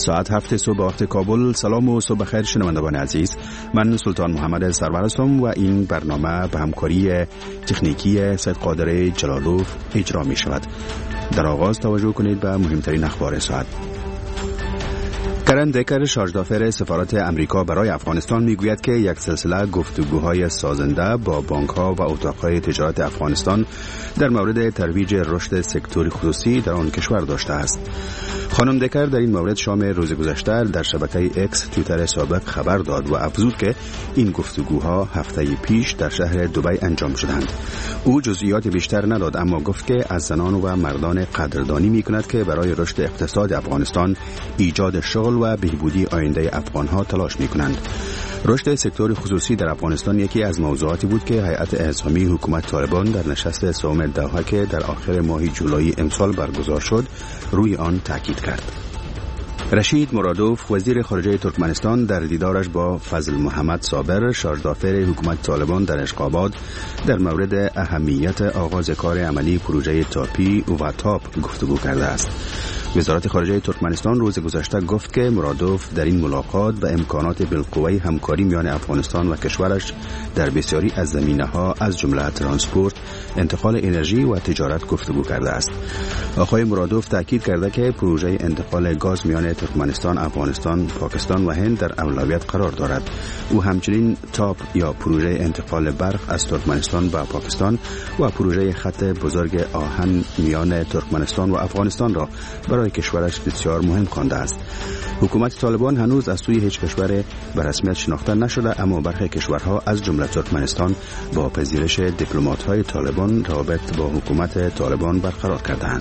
ساعت 7 صبح وقت کابل. سلام و صبح بخیر شنوندگان عزیز، من سلطان محمد سرور هستم و این برنامه به همکاری تکنیکی سید قادر جلالوف اجرا می شود. در آغاز توجه کنید به مهمترین اخبار ساعت. کرن دکر شارژدافر سفارت امریکا برای افغانستان میگوید که یک سلسله گفتگوهای سازنده با بانک‌ها و اتاق‌های تجارت افغانستان در مورد ترویج رشد سکتور خصوصی در آن کشور داشته است. خانم دکر در این مورد شام روز گذشته در شبکه اکس توییتر سابق خبر داد و افزود که این گفتگوها هفته پیش در شهر دبی انجام شدند. او جزئیات بیشتر نداد، اما گفت که از زنان و مردان قدردانی می‌کند که برای رشد اقتصاد افغانستان، ایجاد شغل و بهبودی آینده افغان‌ها تلاش می‌کنند. رشد سکتور خصوصی در افغانستان یکی از موضوعاتی بود که هیئت اعزامی حکومت طالبان در نشست سوم دوحه که در آخر ماه جولای امسال برگزار شد روی آن تاکید کرد. رشید مرادوف وزیر خارجه ترکمنستان در دیدارش با فضل محمد صابر شارژدافر حکومت طالبان در اشقاباد در مورد اهمیت آغاز کار عملی پروژه تاپی و تاپ گفتگو کرده است. وزارت خارجه ترکمنستان روز گذشته گفت که مرادوف در این ملاقات به امکانات بالقوه همکاری میان افغانستان و کشورش در بسیاری از زمینه‌ها از جمله ترانسپورت، انتقال انرژی و تجارت گفتگو کرده است. آقای مرادوف تاکید کرده که پروژه انتقال گاز میان ترکمنستان، افغانستان، پاکستان و هند در اولویت قرار دارد. او همچنین تاپ یا پروژه انتقال برق از ترکمنستان به پاکستان و پروژه خط بزرگ آهن میان ترکمنستان و افغانستان را برای کشورش بسیار مهم خوانده است. حکومت طالبان هنوز از سوی هیچ کشور به رسمیت شناخته نشده، اما برخی کشورها از جمله ترکمنستان با پذیرش دیپلمات‌های طالبان روابط با حکومت طالبان برقرار کرده‌اند.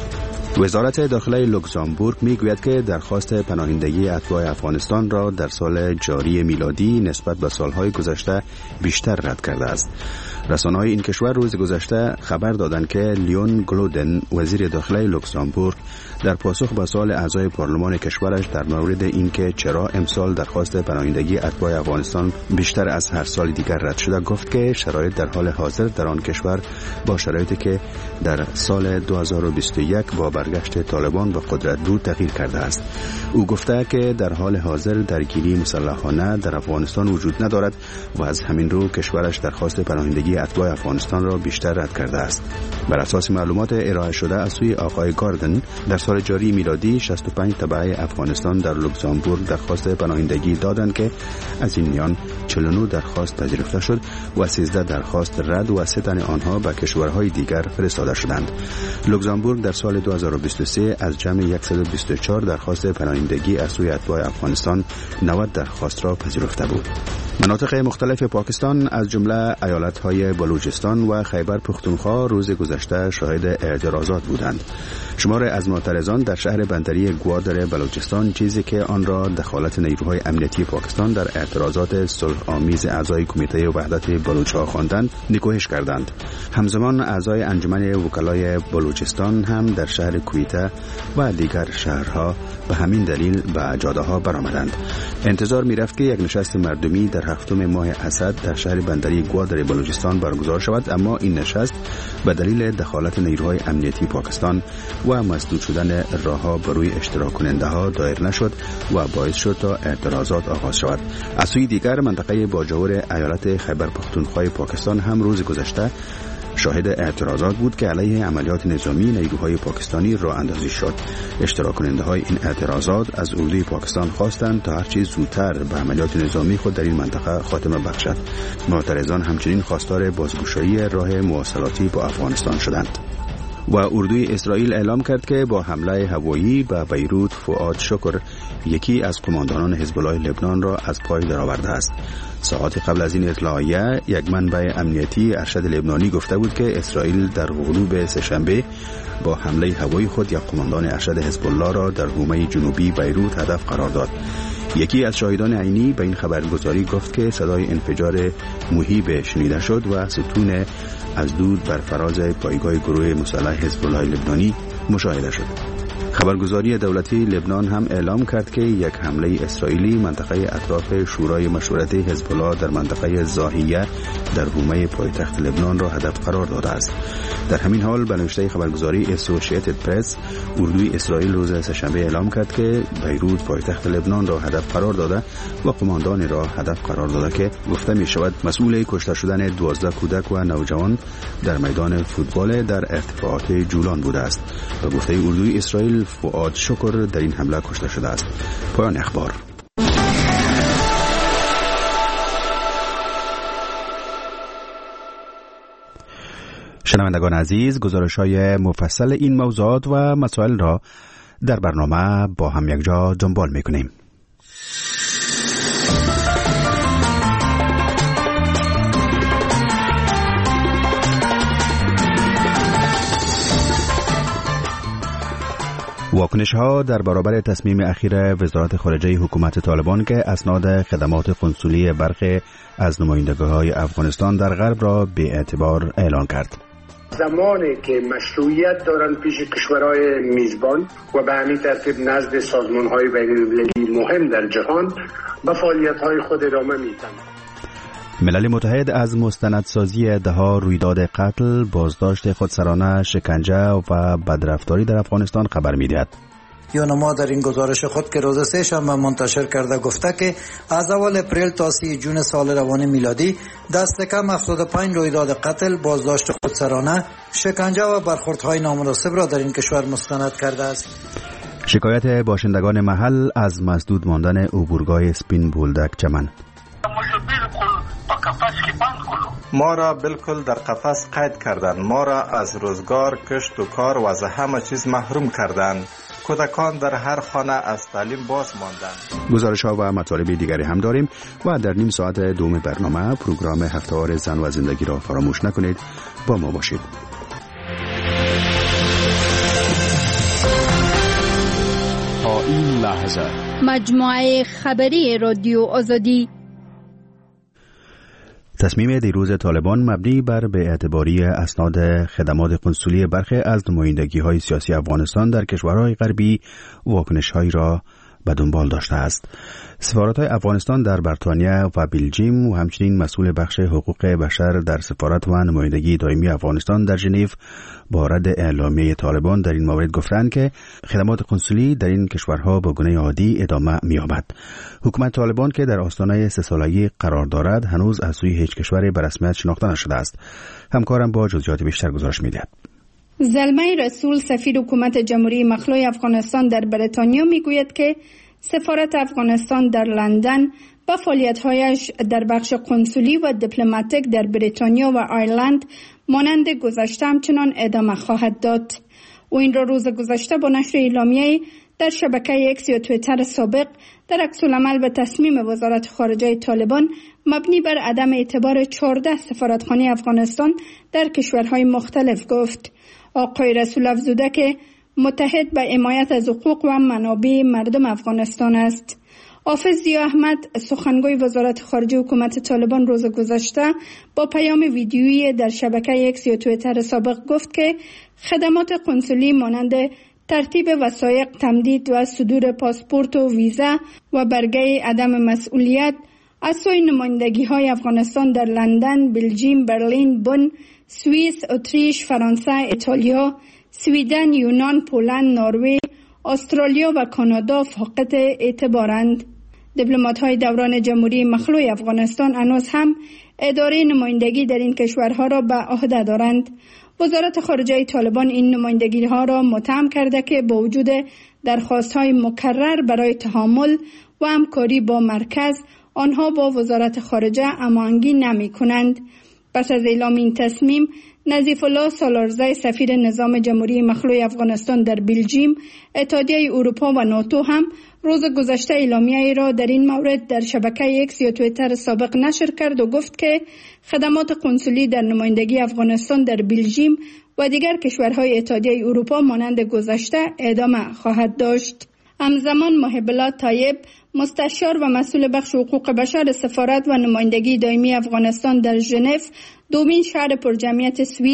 وزارت داخله لوکزامبورگ میگوید که درخواست پناهندگی اتباع افغانستان را در سال جاری میلادی نسبت به سالهای گذشته بیشتر رد کرده است. رسانه‌های این کشور روز گذشته خبر دادند که لیون گلودن وزیر داخله لوکزامبورگ در پاسخ به سوال اعضای پارلمان کشورش در مورد اینکه چرا امسال درخواست پناهندگی اتباع افغانستان بیشتر از هر سال دیگر رد شده، گفت که شرایط در حال حاضر در آن کشور با شرایطی که در سال 2021 با برگشت طالبان به قدرت بود تغییر کرده است. او گفته که در حال حاضر درگیری مسلحانه در افغانستان وجود ندارد و از همین رو کشورش درخواست پناهندگی اتباع افغانستان را بیشتر رد کرده است. بر اساس معلومات ارائه شده از سوی آقای گاردن، در سال جاری میلادی 65 تبع افغانستان در لوکزامبورگ درخواست پناهندگی دادند که از این میان 49 درخواست پذیرفته شد و 13 درخواست رد و 3 تن آنها به کشورهای دیگر فرستاده شدند. لوکزامبورگ در سال 2023 از جمع 124 درخواست پناهندگی از سوی اتباع افغانستان 90 درخواست را پذیرفته بود. مناطق مختلف پاکستان از جمله ایالت‌های بلوچستان و خیبر پختونخوا روز گذشته شاهد اعتراضات بودند. شمار از معترضان در شهر بندری گوادر بلوچستان چیزی که آن را دخالت نیروهای امنیتی پاکستان در اعتراضات صلح آمیز اعضای کمیته وحدت بلوچ‌ها خواندند، نکوهش کردند. همزمان اعضای انجمن وکلای بلوچستان هم در شهر کویته و دیگر شهرها به همین دلیل به جاده‌ها برآمدند. انتظار می‌رفت که یک نشست مردمی در هفتم ماه اسد در شهر بندری گوادر بلوچستان برگزار شود، اما این نشست به دلیل دخالت نیروهای امنیتی پاکستان و مسدود شدن راه‌ها بر روی اشتراک کننده‌ها دایر نشد و باعث شد تا اعتراضات آغاز شود. از سوی دیگر منطقه باجور ایالت خیبر پختونخوا پاکستان هم روز گذشته شاهد اعتراضات بود که علیه عملیات نظامی نیروهای پاکستانی راه اندازی شد. اشتراک کننده های این اعتراضات از اردوی پاکستان خواستند تا هرچی زودتر به عملیات نظامی خود در این منطقه خاتمه بخشد. معترضان همچنین خواستار بازگشایی راه مواصلاتی با افغانستان شدند. و اردوی اسرائیل اعلام کرد که با حمله هوایی به بیروت فؤاد شکر یکی از قماندانان حزب الله لبنان را از پای درآورده است. ساعات قبل از این اطلاعیه یک منبع امنیتی ارشد لبنانی گفته بود که اسرائیل در غروب سه‌شنبه با حمله هوایی خود یک قماندان ارشد حزب الله را در حومه جنوبی بیروت هدف قرار داد. یکی از شاهدان عینی به این خبرگزاری گفت که صدای انفجار مهیب شنیده شد و ستون از دود بر فراز پایگاه گروه مسلح حزب الله لبنانی مشاهده شد. خبرگزاری دولتی لبنان هم اعلام کرد که یک حمله اسرائیلی منطقه اطراف شورای مشورت حزب الله در منطقه زاهیه در حومه پایتخت لبنان را هدف قرار داده است. در همین حال به نوشته خبرگزاری اسوسییتد پرس، اردوی اسرائیل روز سه‌شنبه اعلام کرد که بیروت پایتخت لبنان را هدف قرار داده و قماندانی را هدف قرار داده که گفته می شود مسئول کشته شدن 12 کودک و نوجوان در میدان فوتبال در ارتفاعات جولان بوده است. و گفته اردوی اسرائیل فؤاد شکر در این حمله کشته شده است. پایان اخبار. شنوندگان عزیز، گزارش‌های مفصل این موضوعات و مسائل را در برنامه با هم یکجا دنبال می‌کنیم. واکنش‌ها در برابر تصمیم اخیر وزارت خارجه حکومت طالبان که اسناد خدمات قنسولی برخی از نمایندگی‌های افغانستان در غرب را به اعتبار اعلان کرد. زمانی که مشروعیت دارند پیش کشورهای میزبان و به همین ترتیب نزد سازمان‌های بین‌المللی مهم در جهان به فعالیت‌های خود ادامه می‌دهند. ملل متحد از مستندسازی ده‌ها رویداد قتل، بازداشت خودسرانه، شکنجه و بدرفتاری در افغانستان خبر می‌دهد. یونما در این گزارش خود که روز سه‌شنبه منتشر کرده گفته که از اول اپریل تا 30 جون سال روان میلادی دست کم 75 رویداد قتل، بازداشت خودسرانه، شکنجه و برخوردهای نامناسب را در این کشور مستند کرده است. شکایت باشندگان محل از مسدود ماندن عبورگاه سپین بولدک چمن. ما را بالکل در قفس قید کردند. ما را از روزگار، کشت و کار و از همه چیز محروم کردند. کودکان در هر خانه از تعلیم باز ماندند. گزارش‌ها و مطالب دیگری هم داریم و در نیم ساعت دوم برنامه پروگرام هفته‌وار زن و زندگی را فراموش نکنید. با ما باشید. تا این لحظه مجموعه خبری رادیو آزادی. تصمیم دیروز طالبان مبنی بر به اعتباری اسناد خدمات قنسولی برخی از نمایندگی‌های سیاسی افغانستان در کشورهای غربی واکنش‌هایی را به دنبال داشته است. سفارت‌های افغانستان در بریتانیا و بلژیم و همچنین مسئول بخش حقوق بشر در سفارت و نمایندگی دائمی افغانستان در ژنو با رد اعلامیه طالبان در این مورد گفتند که خدمات قنسولی در این کشورها به گونه عادی ادامه می‌یابد. حکومت طالبان که در آستانه 3 سالگی قرار دارد هنوز از سوی هیچ کشوری به رسمیت شناخته نشده است. همکارم با جزئیات بیشتر گزارش می‌دهد. زلمه رسول سفیر حکومت جمهوری مخلوع افغانستان در بریتانیا میگوید که سفارت افغانستان در لندن با فعالیت‌هایش در بخش قنسولی و دیپلماتیک در بریتانیا و آیرلند مانند گذشته همچنان ادامه خواهد داد. او این را روز گذشته با نشر اعلامیه‌ای در شبکه اکس یا توییتر سابق در عکس‌العمل به تصمیم وزارت خارجه طالبان مبنی بر عدم اعتبار 14 سفارتخانه افغانستان در کشورهای مختلف گفت. آقای رسول افزوده که متحد به حمایت از حقوق و منابع مردم افغانستان است. حافظ ضیا احمد سخنگوی وزارت خارجه حکومت طالبان روز گذشته با پیام ویدیویی در شبکه اکس یا توییتر سابق گفت که خدمات قنسولی مانند ترتیب وثایق، تمدید و صدور پاسپورت و ویزا و برگه عدم مسئولیت از سوی نمایندگی‌های افغانستان در لندن، بلژیم، برلین، بن، سوئیس، اتریش، فرانسه، ایتالیا، سویدن، یونان، پولند، نروژ، استرالیا و کانادا فاقد اعتبارند. دیپلمات‌های دوران جمهوری مخلوع افغانستان هنوز هم اداره نمایندگی در این کشورها را به عهده دارند. وزارت خارجه طالبان این نمایندگی‌ها را متهم کرده که با وجود درخواست‌های مکرر برای تعامل و همکاری با مرکز، آنها با وزارت خارجه هماهنگی نمی‌کنند. پس از اعلام این تصمیم، نظیف الله سالارزی سفیر نظام جمهوری مخلوع افغانستان در بلژیم، اتحادیه اروپا و ناتو هم روز گذشته اعلامیه‌ای را در این مورد در شبکه اکس یا توییتر سابق نشر کرد و گفت که خدمات قنسولی در نمایندگی افغانستان در بلژیم و دیگر کشورهای اتحادیه اروپا مانند گذشته ادامه خواهد داشت. همزمان محب الله طیب، مستشار و مسئول بخش حقوق بشر سفارت و نمایندگی دائمی افغانستان در ژنو، دومین شهر پرجمعیت سوئیس،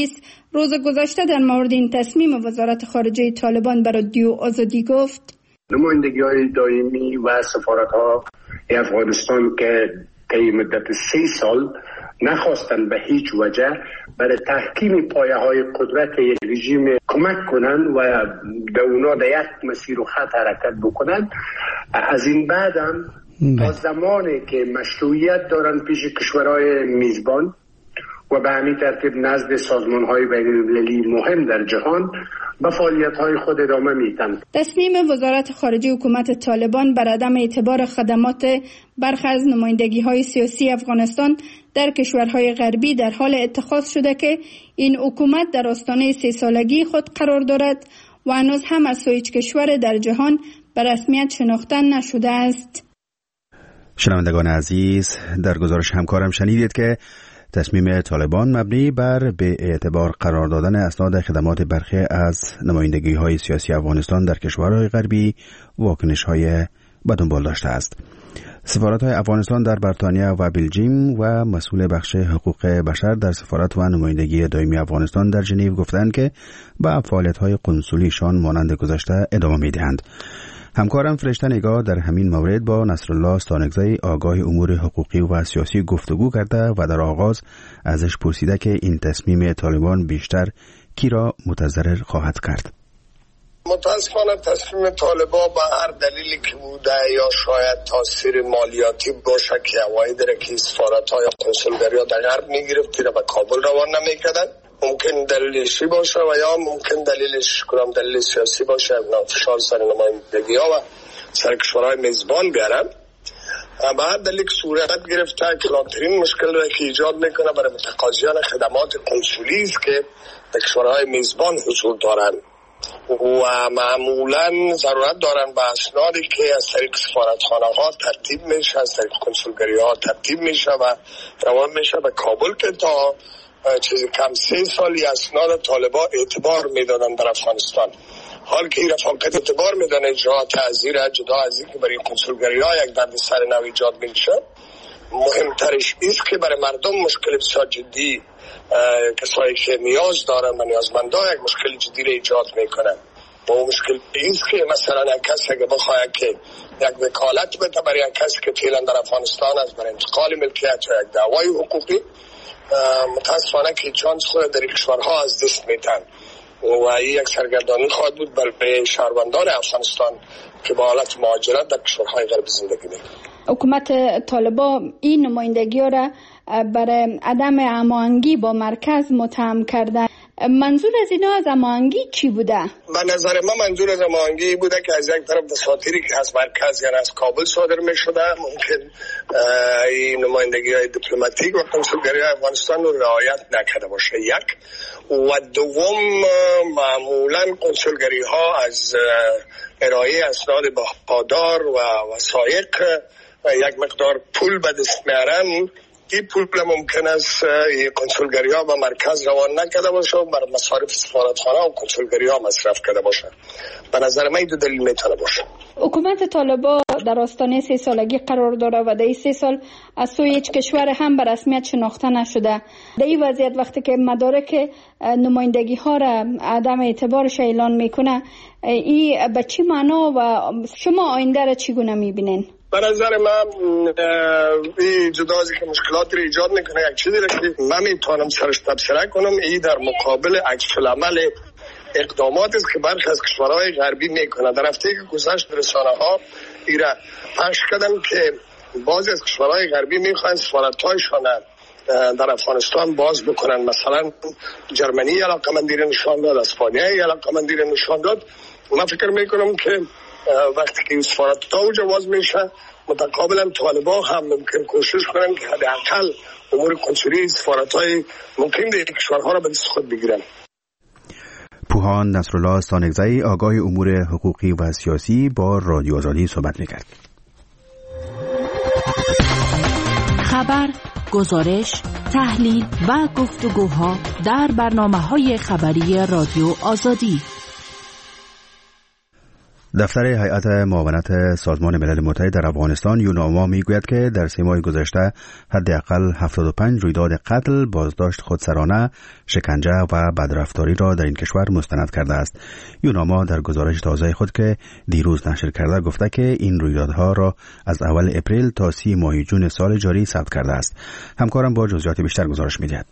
روز گذشته در مورد این تصمیم وزارت خارجه طالبان بر رادیو آزادی گفت: نمایندگی‌های دائمی و سفارت‌ها افغانستان که طی مدت 3 سال نخواستن به هیچ وجه برای تحکیم پایه‌های قدرت یک رژیم کمک کنند و به اونا در یک مسیر و خط حرکت بکنند، از این بعد هم تا زمانی که مشروعیت دارن پیش کشورهای میزبان و به همین ترتیب نزد سازمان‌های بین‌المللی مهم در جهان به فعالیت‌های خود ادامه میدن. تصمیم وزارت خارجه حکومت طالبان بر عدم اعتبار خدمات برخی از نمایندگی‌های سیاسی افغانستان در کشورهای غربی در حال اتخاذ شده که این حکومت در آستانه 3 سالگی خود قرار دارد و هنوز هم از هیچ کشور در جهان به رسمیت شناخته نشده است. شنوندگان عزیز، در گزارش همکارم شنیدید که تصمیم طالبان مبنی بر به اعتبار قرار دادن اسناد خدمات برخی از نمایندگی‌های سیاسی افغانستان در کشورهای غربی واکنش‌های به دنبال داشته است. سفارت‌های افغانستان در بریتانیا و بلژیم و مسئول بخش حقوق بشر در سفارت و نمایندگی دائمی افغانستان در ژنو گفتند که به فعالیت‌های قنسولیشان مانند گذشته ادامه می‌دهند. همکارم فرشته نگاه در همین مورد با نصرالله استانکزی آگاه امور حقوقی و سیاسی گفتگو کرده و در آغاز ازش پرسیده که این تصمیم طالبان بیشتر کی را متضرر خواهد کرد. متاسفانه تصمیم طالبان با هر دلیلی که بوده یا شاید تاثیر مالیاتی باشه که عواید را که سفارت‌ها یا کنسولگری‌ها در غرب می‌گرفت را به کابل روان نمی‌کردند، ممکن دلیلشی باشه و یا ممکن دلیلش کنم دلیل سیاسی باشه، فشار سر نمایندگی‌ها و سر کشورهای میزبان بیارن. بعد دلیل صورت گرفته کلانترین مشکل را که ایجاد میکنه برای متقاضیان خدمات کنسولی است که در کشورهای میزبان حضور دارن و معمولا ضرورت دارن به اسنادی که از طریق سفارتخانه‌ها ترتیب میشه، از طریق کنسولگری‌ها ترتیب میشه و روان میشه به کابل که تا چیزی کم 3 سالی اسناد طالبان اعتبار میدادن در افغانستان. حال که این فقط اعتبار میدن اجراعات تعزیر جدا از این که برای کنسولگری‌ها یک دردسر نو ایجاد میشه، مهمترش است که برای مردم مشکل بسیار جدی، کسایی که نیاز دارن و نیازمندان یک مشکل جدی را ایجاد میکنن. و اون مشکل است که مثلا یک کسی اگه بخواد که یک وکالت بده برای یک کسی که فعلا در افغانستان است برای انتقال ملکیت یا یک دعوای حقوقی، متاسفانه که چانس خود در کشورها از دست میتن و این یک سرگردانی خواهد بود برای شهروندان افغانستان که با حالت مهاجرت در کشورهای غربی زندگی میکنند. حکومت طالبان این نمایندگی را برای عدم هماهنگی با مرکز متهم کرده. منظور از اینا از هماهنگی چی بوده؟ به نظر من منظور از هماهنگی بوده که از یک طرف دساتیری که از مرکز یعنی از کابل صادر می شده ممکن این نمایندگی های دیپلماتیک و کنسولگری افغانستان رو رعایت نکرده باشه، یک. و دوم معمولا کنسولگری ها از ارائه اسناد بهادار و وثایق یک مقدار پول به دست میارن. این پول ممکن است کنسولگری ها به مرکز روان نکرده باشه و بر مصارف سفارتخانه و کنسولگری ها مصرف کرده باشه. به نظر من این دو دلیل میتونه باشه. حکومت طالبان در آستانه 3 سالگی قرار داره و در این 3 سال از سوی هیچ کشور هم به رسمیت شناخته نشده. در این وضعیت وقتی که مدارک نمایندگی ها را عدم اعتبارش اعلان میکنه، این به چی معنا و شما آینده را چگونه میبینین؟ به نظر من این جدا از که مشکلات رو ایجاد میکنه، یک چیزی را که من میتونم سرش تبصره کنم این در مقابل عکس‌العمل اقدامات است که برخی از کشورهای غربی میکنه. در هفته که گذشت رسانه‌ها این را پخش کردن که بعضی از کشورهای غربی میخوان سفارت‌هایشان در افغانستان باز بکنن. مثلا جرمنی علاقه‌مندی را نشان داد، اسپانیا علاقه‌مندی را نشان داد. من فکر میکنم که وقتی که این سفارت‌ها اونجا باز میشه متقابلا طالبان هم ممکن کوشش کنن که حداقل امور کنسولی سفارت‌های ممکن در کشورها را به دست خود بگیرن. پوهان نصرالله استانکزی آگاه امور حقوقی و سیاسی با رادیو آزادی صحبت می‌کرد. خبر، گزارش، تحلیل و گفتگوها در برنامه‌های خبری رادیو آزادی. دفتر هیئت معاونت سازمان ملل متحد در افغانستان یوناما میگوید که در 3 ماه گذشته حداقل 75 رویداد قتل، بازداشت خودسرانه، شکنجه و بدرفتاری را در این کشور مستند کرده است. یوناما در گزارش تازه خود که دیروز نشر کرده گفته که این رویدادها را از اول اپریل تا 30 ماه جون سال جاری ثبت کرده است. همکارم با جزئیات بیشتر گزارش می‌دهد.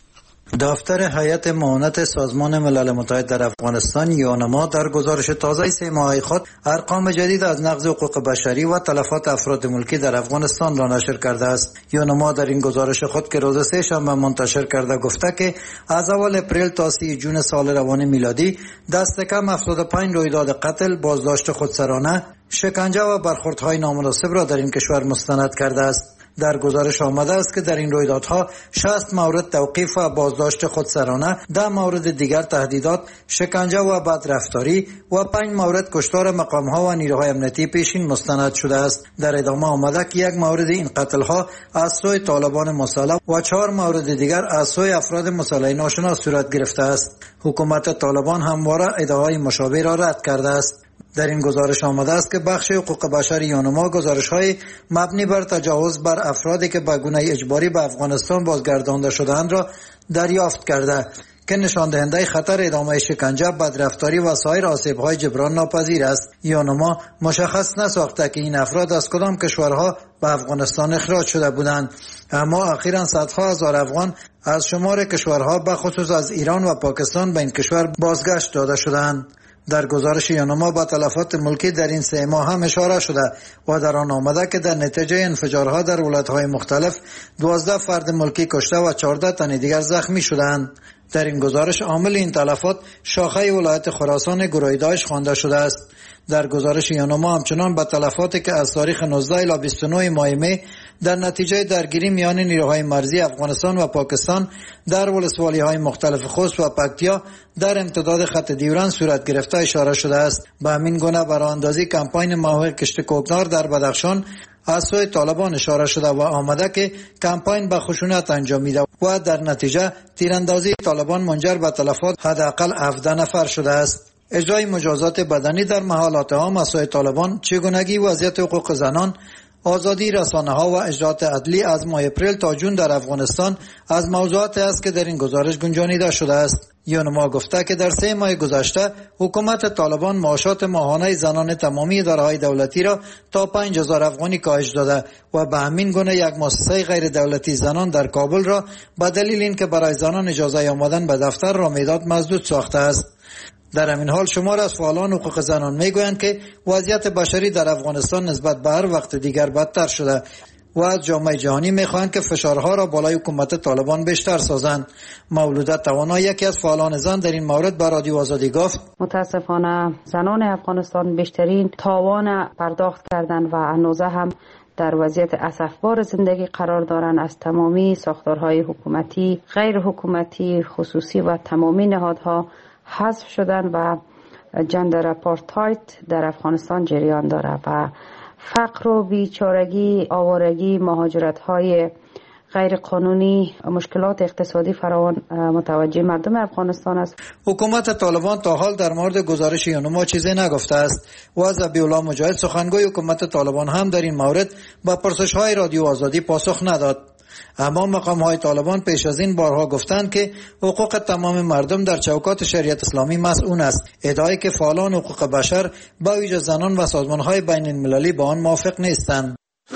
دفتر هیئت معاونت سازمان ملل متحد در افغانستان یوناما در گزارش تازه 3 ماهه خود ارقام جدید از نقض حقوق بشری و تلفات افراد ملکی در افغانستان را نشر کرده است. یوناما در این گزارش خود که روز 3 شنبه منتشر کرده گفته که از اول اپریل تا 30 جون سال روان میلادی دست کم 75 رویداد قتل، بازداشت خودسرانه، شکنجه و برخوردهای نامناسب را در این کشور مستند کرده است. در گزارش آمده است که در این رویدادها 60 مورد توقیف و بازداشت خودسرانه، 10 مورد دیگر تهدیدات، شکنجه و بدرفتاری و 5 مورد کشتار مقام‌ها و نیروهای امنیتی پیشین مستند شده است. در ادامه آمده که 1 مورد این قتل‌ها از سوی طالبان مسلح و 4 مورد دیگر از سوی افراد مسلح ناشناس صورت گرفته است. حکومت طالبان همواره ادعاهای مشابه را رد کرده است. در این گزارش آمده است که بخش حقوق بشر یوناما گزارش‌های مبنی بر تجاوز بر افرادی که به گونه اجباری به افغانستان بازگردانده شده‌اند را دریافت کرده که نشان دهنده خطر ادامه شکنجه، بدرفتاری و سایر آسیب‌های جبران ناپذیر است. یوناما مشخص نساخته که این افراد از کدام کشورها به افغانستان اخراج شده بودند، اما اخیراً صدها هزار افغان از شمار کشورها به خصوص از ایران و پاکستان به این کشور بازگشت داده شدند. در گزارش یوناما با تلفات ملکی در این 3 ماه هم اشاره شده و در آن آمده که در نتیجه انفجارها در ولایت‌های مختلف 12 فرد ملکی کشته و 14 تن دیگر زخمی شدند. در این گزارش عامل این تلفات شاخه ولایت خراسان گروه داعش خوانده شده است. در گزارش یوناما همچنان به تلفاتی که از تاریخ 19 الی 29 ماه می در نتیجه درگیری میان نیروهای مرزی افغانستان و پاکستان در ولسوالی‌های مختلف خوست و پکتیا در امتداد خط دیورند صورت گرفته اشاره شده است. به همین گونه براندازی کمپاین محوق کشت کوکنار در بدخشان از سوی طالبان اشاره شده و آمده که کمپاین به خشونت انجامیده و در نتیجه تیراندازی طالبان منجر به تلفات حداقل 17 نفر شده است. اجرای مجازات بدنی در محلات عام از سوی طالبان، چگونگی وضعیت حقوق زنان، آزادی رسانه‌ها و اجرات عدلی از ماه اپریل تا جون در افغانستان از موضوعاتی است که در این گزارش گنجانیده شده است. یوناما گفته که در 3 ماه گذشته حکومت طالبان معاشات ماهانه زنان تمامی اداره‌های دولتی را تا 5000 افغانی کاهش داده و به همین گونه یک مؤسسه غیر دولتی زنان در کابل را به دلیل اینکه برای زنان اجازه آمدن به دفتر را میداد مسدود ساخته است. در همین حال شمار از فعالان حقوق زنان میگویند که وضعیت بشری در افغانستان نسبت به هر وقت دیگر بدتر شده و از جامعه جهانی میخواهند که فشارها را بالای حکومت طالبان بیشتر سازند. مولوده توانا یکی از فعالان زن در این مورد به رادیو آزادی گفت: متاسفانه زنان افغانستان بیشترین تاوان پرداخت کردند و هنوز هم در وضعیت اسفبار زندگی قرار دارند. از تمامی ساختارهای حکومتی، غیر حکومتی، خصوصی و تمامی نهادها حذف شدن و جندر اپارتاید در افغانستان جریان داره و فقر و بیچارگی، آوارگی، مهاجرت‌های غیر قانونی، مشکلات اقتصادی فراوان متوجه مردم افغانستان است. حکومت طالبان تا حال در مورد گزارش یوناما چیزی نگفته است و ذبیح‌الله مجاهد سخنگوی حکومت طالبان هم در این مورد با پرسش‌های رادیو آزادی پاسخ نداد. اما مقام‌های طالبان پیش از این بارها گفتند که حقوق تمام مردم در چوکات شریعت اسلامی مسئول است، ادعایی که فعالان حقوق بشر با ویژه زنان و سازمان‌های بین‌المللی با آن موافق نیستند.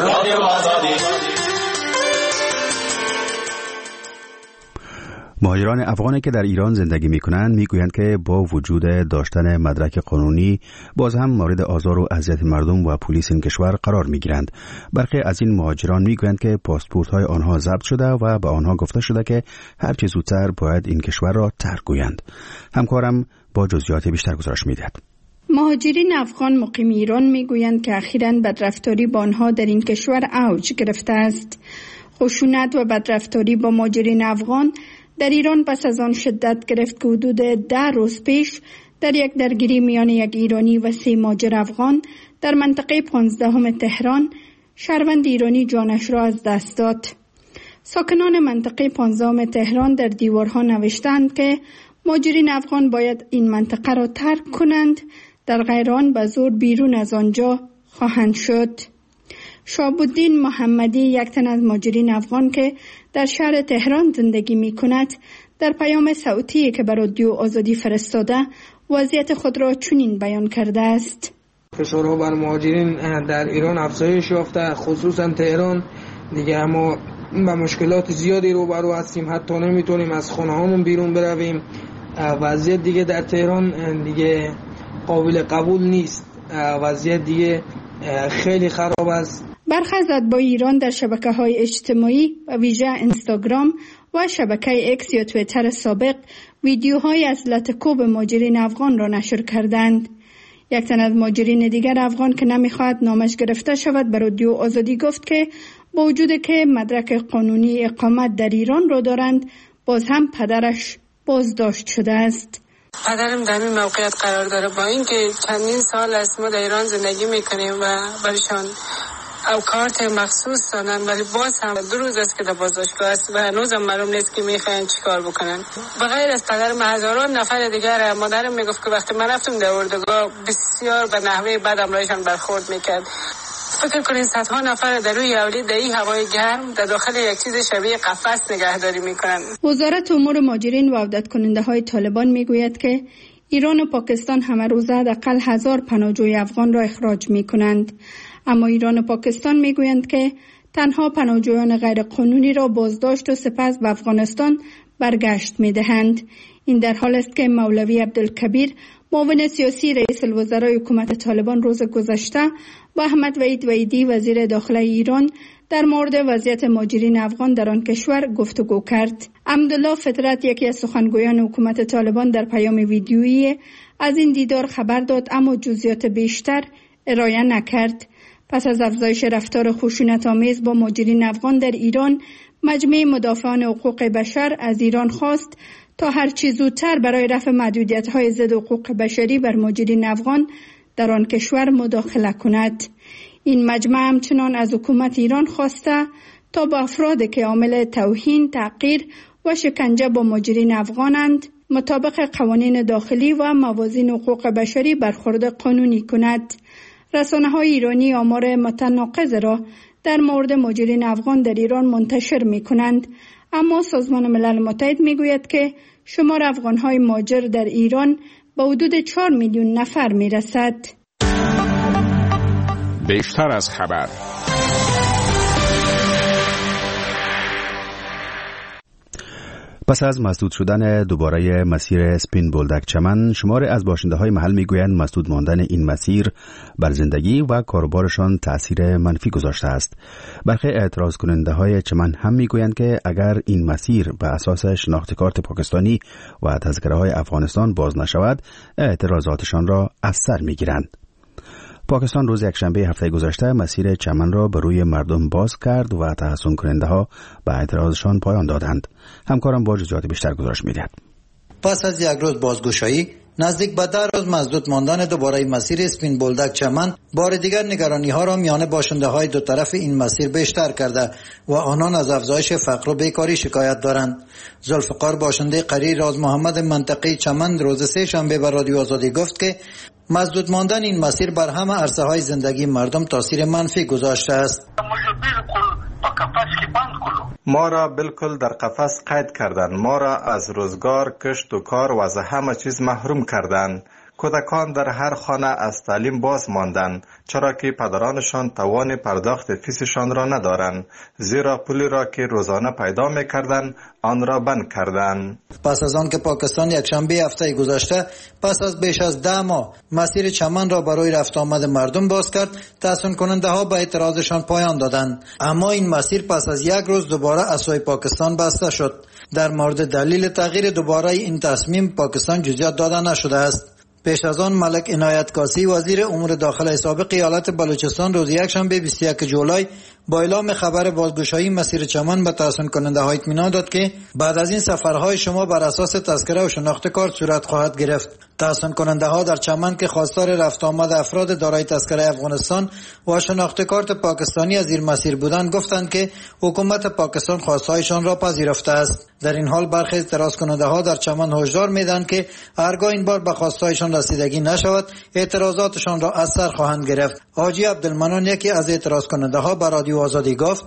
مهاجران افغانی که در ایران زندگی می‌کنند می‌گویند که با وجود داشتن مدرک قانونی باز هم مورد آزار و اذیت مردم و پلیس این کشور قرار می‌گیرند. برخی از این مهاجران می‌گویند که پاسپورت‌های آنها ضبط شده و به آنها گفته شده که هر چه زودتر باید این کشور را ترک گویند. همکارم با جزئیات بیشتر گزارش می‌دهد. مهاجرین افغان مقیم ایران می‌گویند که اخیراً بدرفتاری با آنها در این کشور اوج گرفته است. خشونت و بدرفتاری با مهاجرین افغان در ایران پس از آن شدت گرفت که حدود 10 روز پیش در یک درگیری میان یک ایرانی و 3 مهاجر افغان در منطقه 15 تهران شهروند ایرانی جانش را از دست داد. ساکنان منطقه 15 تهران در دیوارها نوشتند که مهاجرین افغان باید این منطقه را ترک کنند، در غیر آن به زور بیرون از آنجا خواهند شد. شهاب‌الدین محمدی، یک تن از مهاجرین افغان که در شهر تهران زندگی می کند، در پیام صوتی که بر رادیو آزادی فرستاده وضعیت خود را چنین بیان کرده است. فشارها بر مهاجرین در ایران افزایش یافته، خصوصا تهران دیگه. ما با مشکلات زیادی روبرو هستیم، حتی نمیتونیم از خانه هامون بیرون برویم. وضعیت دیگه در تهران دیگه قابل قبول نیست. وضعیت دیگه خیلی خراب است. برخی از اتباع ایران در شبکه‌های اجتماعی و ویژه اینستاگرام و شبکه اکس یا توییتر سابق ویدیوهای از لطکوب مهاجرین افغان را نشر کردند. یک تن از مهاجرین دیگر افغان که نمیخواهد نامش گرفته شود به رادیو آزادی گفت که با وجود که مدرک قانونی اقامت در ایران را دارند، باز هم پدرش بازداشت شده است. پدرم در این موقعیت قرار داره، با اینکه چندین سال است ما در ایران زندگی میکنیم و برشان او کارت مخصوص دادن، ولی باز هم 2 روز است که در بازداشتگاه است و هنوز هم معلوم نیست که میخواین چیکار بکنن. بغیر از پدرم هزاران نفر دیگر. مادرم میگفت که وقتی من رفتم در اردوگاه بسیار به نحوه بد امرایشان برخورد میکرد. فکر کنید صدها نفر در روی اولی در این هوای گرم در داخل یک چیز شبیه قفس نگهداری میکنن. وزارت امور مهاجرین و عودت کننده های طالبان میگوید که ایران و پاکستان همه روزه حداقل 1000 پناهجوی افغان را اخراج میکنند. اما ایران و پاکستان میگویند که تنها پناهجویان غیر قانونی را بازداشت و سپس به افغانستان برگشت میدهند. این در حال است که مولوی عبدالکبیر، معاون سیاسی رئیس الوزرای حکومت طالبان، روز گذشته با احمد وحید وحیدی وزیر داخله ایران در مورد وضعیت مهاجرین افغان در آن کشور گفتگو کرد. عبدالله فطرت، یکی از سخنگویان حکومت طالبان، در پیام ویدیویی از این دیدار خبر داد اما جزئیات بیشتر ارائه نکرد. پس از افزایش رفتار خشونت‌آمیز با مهاجرین افغان در ایران، مجمع مدافعان حقوق بشر از ایران خواست تا هر چه زودتر برای رفع محدودیت‌های ضد حقوق بشری بر مهاجرین افغان در آن کشور مداخله کند. این مجمع همچنان از حکومت ایران خواسته تا با افرادی که عامل توهین، تحقیر و شکنجه با مهاجرین افغانند مطابق قوانین داخلی و موازین حقوق بشری برخورد قانونی کند. رسانه‌های ایرانی آمار متناقض را در مورد مهاجرین افغان در ایران منتشر می‌کنند، اما سازمان ملل متحد می‌گوید که شمار افغان‌های مهاجر در ایران به حدود 4 میلیون نفر می‌رسد. بیشتر از خبر. پس از مسدود شدن دوباره مسیر سپین بولدک چمن، شمار از باشنده‌های محل میگویند مسدود ماندن این مسیر بر زندگی و کاروبارشان تأثیر منفی گذاشته است. برخی اعتراض کننده‌های چمن هم میگویند که اگر این مسیر به اساس شناخت کارت پاکستانی و تذکره‌های افغانستان باز نشود، اعتراضاتشان را از سر میگیرند. پاکستان روز یکشنبه هفته گذشته مسیر چمن را به روی مردم باز کرد و تحسن کننده ها به اعتراضشان پایان دادند. همکارم با جزئیات بیشتر گزارش می‌دهد. پس از یک روز بازگشایی، نزدیک به 10 روز مسدود ماندن دوباره مسیر سپین بولدک چمن، بار دیگر نگرانی ها را میان باشنده های دو طرف این مسیر بیشتر کرده و آنان از افزایش فقر و بیکاری شکایت دارند. ذوالفقار، باشنده قری راز محمد منطقه چمن، روز سه شنبه به رادیو آزادی گفت که مسدود ماندن این مسیر بر همه عرصه های زندگی مردم تاثیر منفی گذاشته است. ما را بالکل در قفس قید کردند. ما را از روزگار، کشت و کار و از همه چیز محروم کردند. کودکان در هر خانه از تعلیم باز ماندند، چرا که پدرانشان توان پرداخت فیسشان را ندارند، زیرا پولی را که روزانه پیدا می‌کردند آن را بند کردند. پس از آن که پاکستان یکشنبه هفته گذشته پس از بیش از 10 ماه مسیر چمن را برای رفت آمد مردم باز کرد، تحسن کننده ها به اعتراضشان پایان دادند. اما این مسیر پس از یک روز دوباره از سوی پاکستان بسته شد. در مورد دلیل تغییر دوباره این تصمیم پاکستان جزئیات داده نشده است. پیش از آن ملک عنایت کاسی، وزیر امور داخله سابق ایالت بلوچستان، روز یکشنبه 21 جولای با اعلام خبر بازگشایی مسیر چمن به تحصیل کننده ها اطمینان داد که بعد از این سفرهای شما بر اساس تذکره و شناخت کارت صورت خواهد گرفت. تحصیل کننده ها در چمن که خواستار رفت آمد افراد دارای تذکره افغانستان و شناخت کارت پاکستانی از این مسیر بودند گفتند که حکومت پاکستان خواستهایشان را پذیرفته است. در این حال برخی اعتراض کننده ها در چمن هشدار میدن که هرگاه این بار به خواستهایشان رسیدگی نشود اعتراضاتشان را از سر خواهند گرفت. حاجی عبدالمنان یکی از اعتراض کننده ها به رادیو آزادی گفت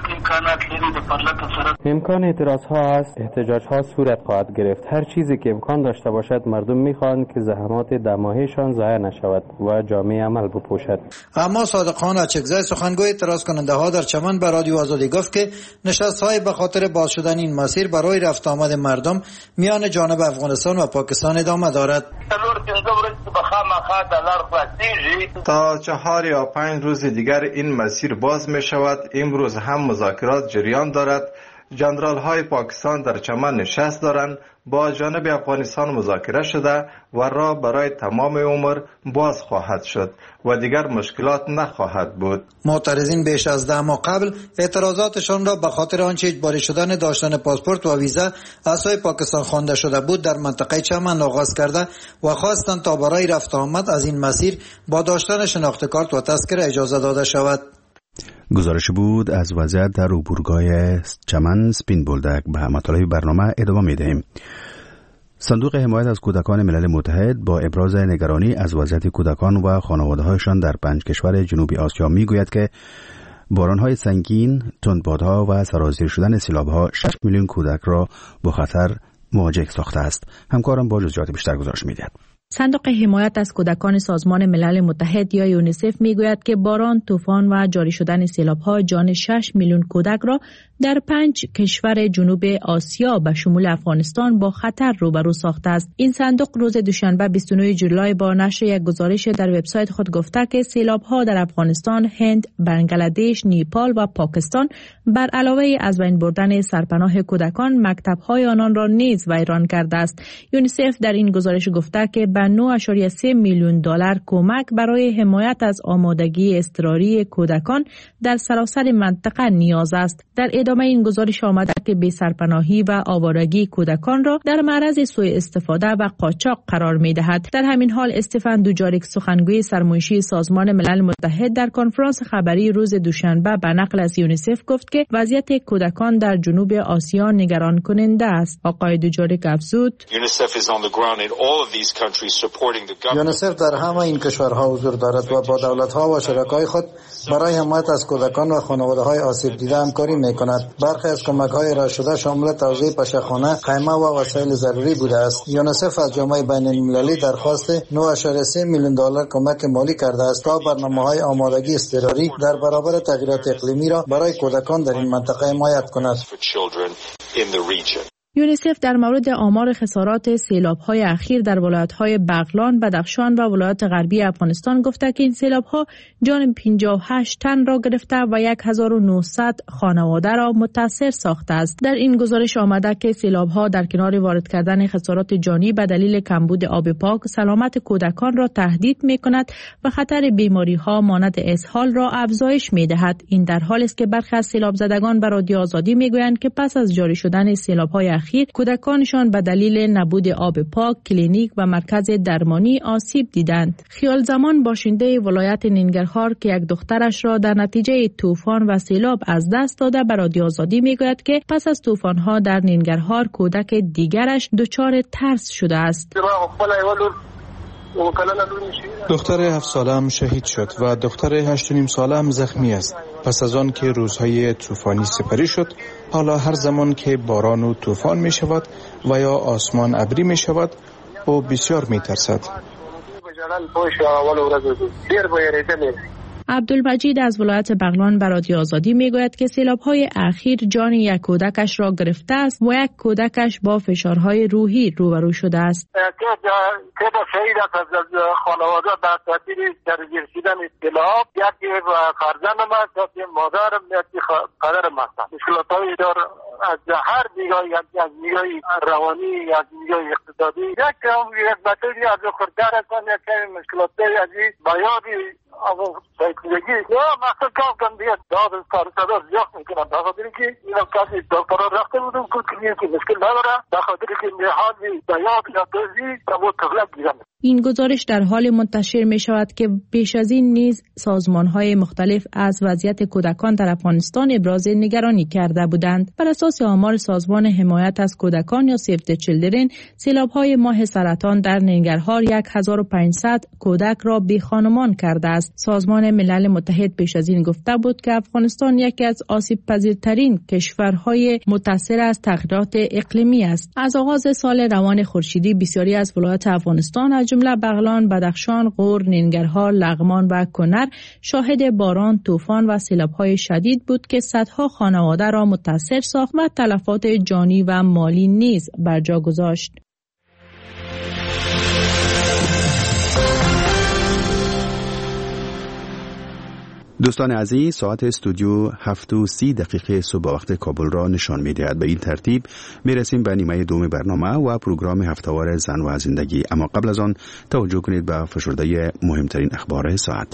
امکان اعتراض ها است، احتجاج ها صورت خواهد گرفت. هر چیزی که امکان داشته باشد مردم میخواهند که زحمات دماهیشان ضایع نشود و جامعه عمل بپوشد. اما صادق خان اچکزی سخنگوی اعتراض کننده ها در چمن به رادیو آزادی گفت که نشست های به خاطر باز شدن این مسیر برای رفت آمد مردم میان جانب افغانستان و پاکستان ادامه دارد. تا 4 یا 5 روز دیگر این مسیر باز می شود. امروز هم مذاکرات جریان دارد. جنرال های پاکستان در چمن نشست دارند. با جانب افغانستان مذاکره شده و راه برای تمام عمر باز خواهد شد و دیگر مشکلات نخواهد بود. معترضین بیش از 10 ماه قبل اعتراضاتشان را به خاطر آنچه اجباری شدن داشتن پاسپورت و ویزا از سوی پاکستان خوانده شده بود در منطقه چمن آغاز کرده و خواستند تا برای رفت آمد از این مسیر با داشتن شناخت کارت و تذکره اجازه داده شود. گزارش بود از وضعیت در عبورگاه چمن سپین بولدک. به مطالب برنامه ادامه می‌دهیم. صندوق حمایت از کودکان ملل متحد با ابراز نگرانی از وضعیت کودکان و خانواده‌هایشان در 5 کشور جنوبی آسیا میگوید که باران‌های سنگین، تندبادها و سرازیر شدن سیلاب‌ها 6 میلیون کودک را با خطر مواجه ساخته است. همکارم با جزئیات بیشتر گزارش می‌دهد. صندوق حمایت از کودکان سازمان ملل متحد یا یونیسف میگوید که باران، طوفان و جاری شدن سیلاب‌ها جان 6 میلیون کودک را در 5 کشور جنوب آسیا به شمول افغانستان با خطر روبرو ساخته است. این صندوق روز دوشنبه 29 جولای با نشر یک گزارش در وبسایت خود گفته که سیلاب‌ها در افغانستان، هند، بنگلادش، نیپال و پاکستان بر علاوه از بین بردن سرپناه کودکان، مکتب‌های آنان را نیز ویران کرده است. یونیسف در این گزارش گفته که 9.3 میلیون دلار کمک برای حمایت از آمادگی اضطراری کودکان در سراسر منطقه نیاز است. در ادامه این گزارش آمده که بی‌سرپناهی و آوارگی کودکان را در معرض سوء استفاده و قاچاق قرار می‌دهد. در همین حال استفان دوجاریک سخنگوی سرمنشی سازمان ملل متحد در کنفرانس خبری روز دوشنبه به نقل از یونیسف گفت که وضعیت کودکان در جنوب آسیا نگران کننده است. آقای دوجاریک افزود: یونیسف در همه این کشورها حضور دارد و با دولت‌ها و شرکای خود برای حمایت از کودکان و خانواده‌های آسیب دیده همکاری می‌کند. برخی از کمک‌های ارائه شده شامل توزیع پشه‌خانه، خیمه و وسایل ضروری بوده است. یونیسف از جامعه بین‌المللی درخواست 9.3 میلیون دلار کمک مالی کرده است تا برنامه‌های آمادگی اضطراری در برابر تغییرات اقلیمی را برای کودکان در این منطقه حمایت کند. یونیسف در مورد آمار خسارات سیلاب‌های اخیر در ولایت‌های بغلان، بدخشان و ولایت غربی افغانستان گفته که این سیلاب‌ها جان 58 تن را گرفته و 1900 خانواده را متاثر ساخته است. در این گزارش آمده که سیلاب‌ها در کنار وارد کردن خسارات جانی به دلیل کمبود آب پاک، سلامت کودکان را تهدید می‌کند و خطر بیماری‌ها مانند اسهال را افزایش می‌دهد. این در حالی است که برخی از سیلاب زدگان به رادیو آزادی می‌گویند که پس از جاری شدن سیلاب‌های اخیر کودکانشان به دلیل نبود آب پاک، کلینیک و مرکز درمانی آسیب دیدند. خیال زمان باشنده ولایت ننگرهار که یک دخترش را در نتیجه طوفان و سیلاب از دست داده به رادیو آزادی میگوید که پس از طوفان‌ها در ننگرهار کودک دیگرش دچار ترس شده است. دختر 7 سالم شهید شد و دختر 8.5 سالم زخمی است. پس از آن که روزهای طوفانی سپری شد، حالا هر زمان که باران و طوفان می شود و یا آسمان ابری می شود او بسیار می ترسد. عبدالمجید از ولایت بغلان به رادیو آزادی میگوید که سیلاب‌های اخیر جان یک کودکش را گرفته است و یک کودکش با فشارهای روحی روبرو شده است. تعداد شهید از خانواده در تاثیر درگیر شدن سیلاب، یکی فرزندم است، یکی مادرم، یکی پدرم است. مشکلات‌هایی دار از هر نگاهی، از نگاه روانی، از نگاه اقتصادی. یک بچه‌ای از خردر هستند، یک مشکلات‌هایی از بیاد اما سایکلگی یا مثلا کام دیگه داد کار صدا زیاد میکنن به خاطر که اینا کسی دکتر رفته بودم که مشکل نداره به خاطر که میحالی بیاد یا دوزی با تغلق گیرن. این گزارش در حال منتشر می شود که پیش از این نیز سازمان‌های مختلف از وضعیت کودکان در افغانستان ابراز نگرانی کرده بودند. بر اساس آمار سازمان حمایت از کودکان یا سیو دی چیلدرن، سیلاب‌های ماه سرطان در ننگرهار 1500 کودک را بی‌خانمان کرده است. سازمان ملل متحد پیش از این گفته بود که افغانستان یکی از آسیب‌پذیرترین کشورهای متاثر از تغییرات اقلیمی است. از آغاز سال روان خورشیدی بسیاری از ولایات افغانستان از جمله بغلان، بدخشان، غور، ننگرهار، لغمان و کنر شاهد باران، طوفان و سیلاب‌های شدید بود که صدها خانواده را متاثر ساخت و تلفات جانی و مالی نیز بر جا گذاشت. دوستان عزیز، ساعت استودیو 7:30 صبح وقت کابل را نشان می‌دهد. به این ترتیب می‌رسیم به نیمه دوم برنامه و پروگرام هفته‌وار زن و زندگی. اما قبل از آن توجه کنید به فشرده مهمترین اخبار ساعت.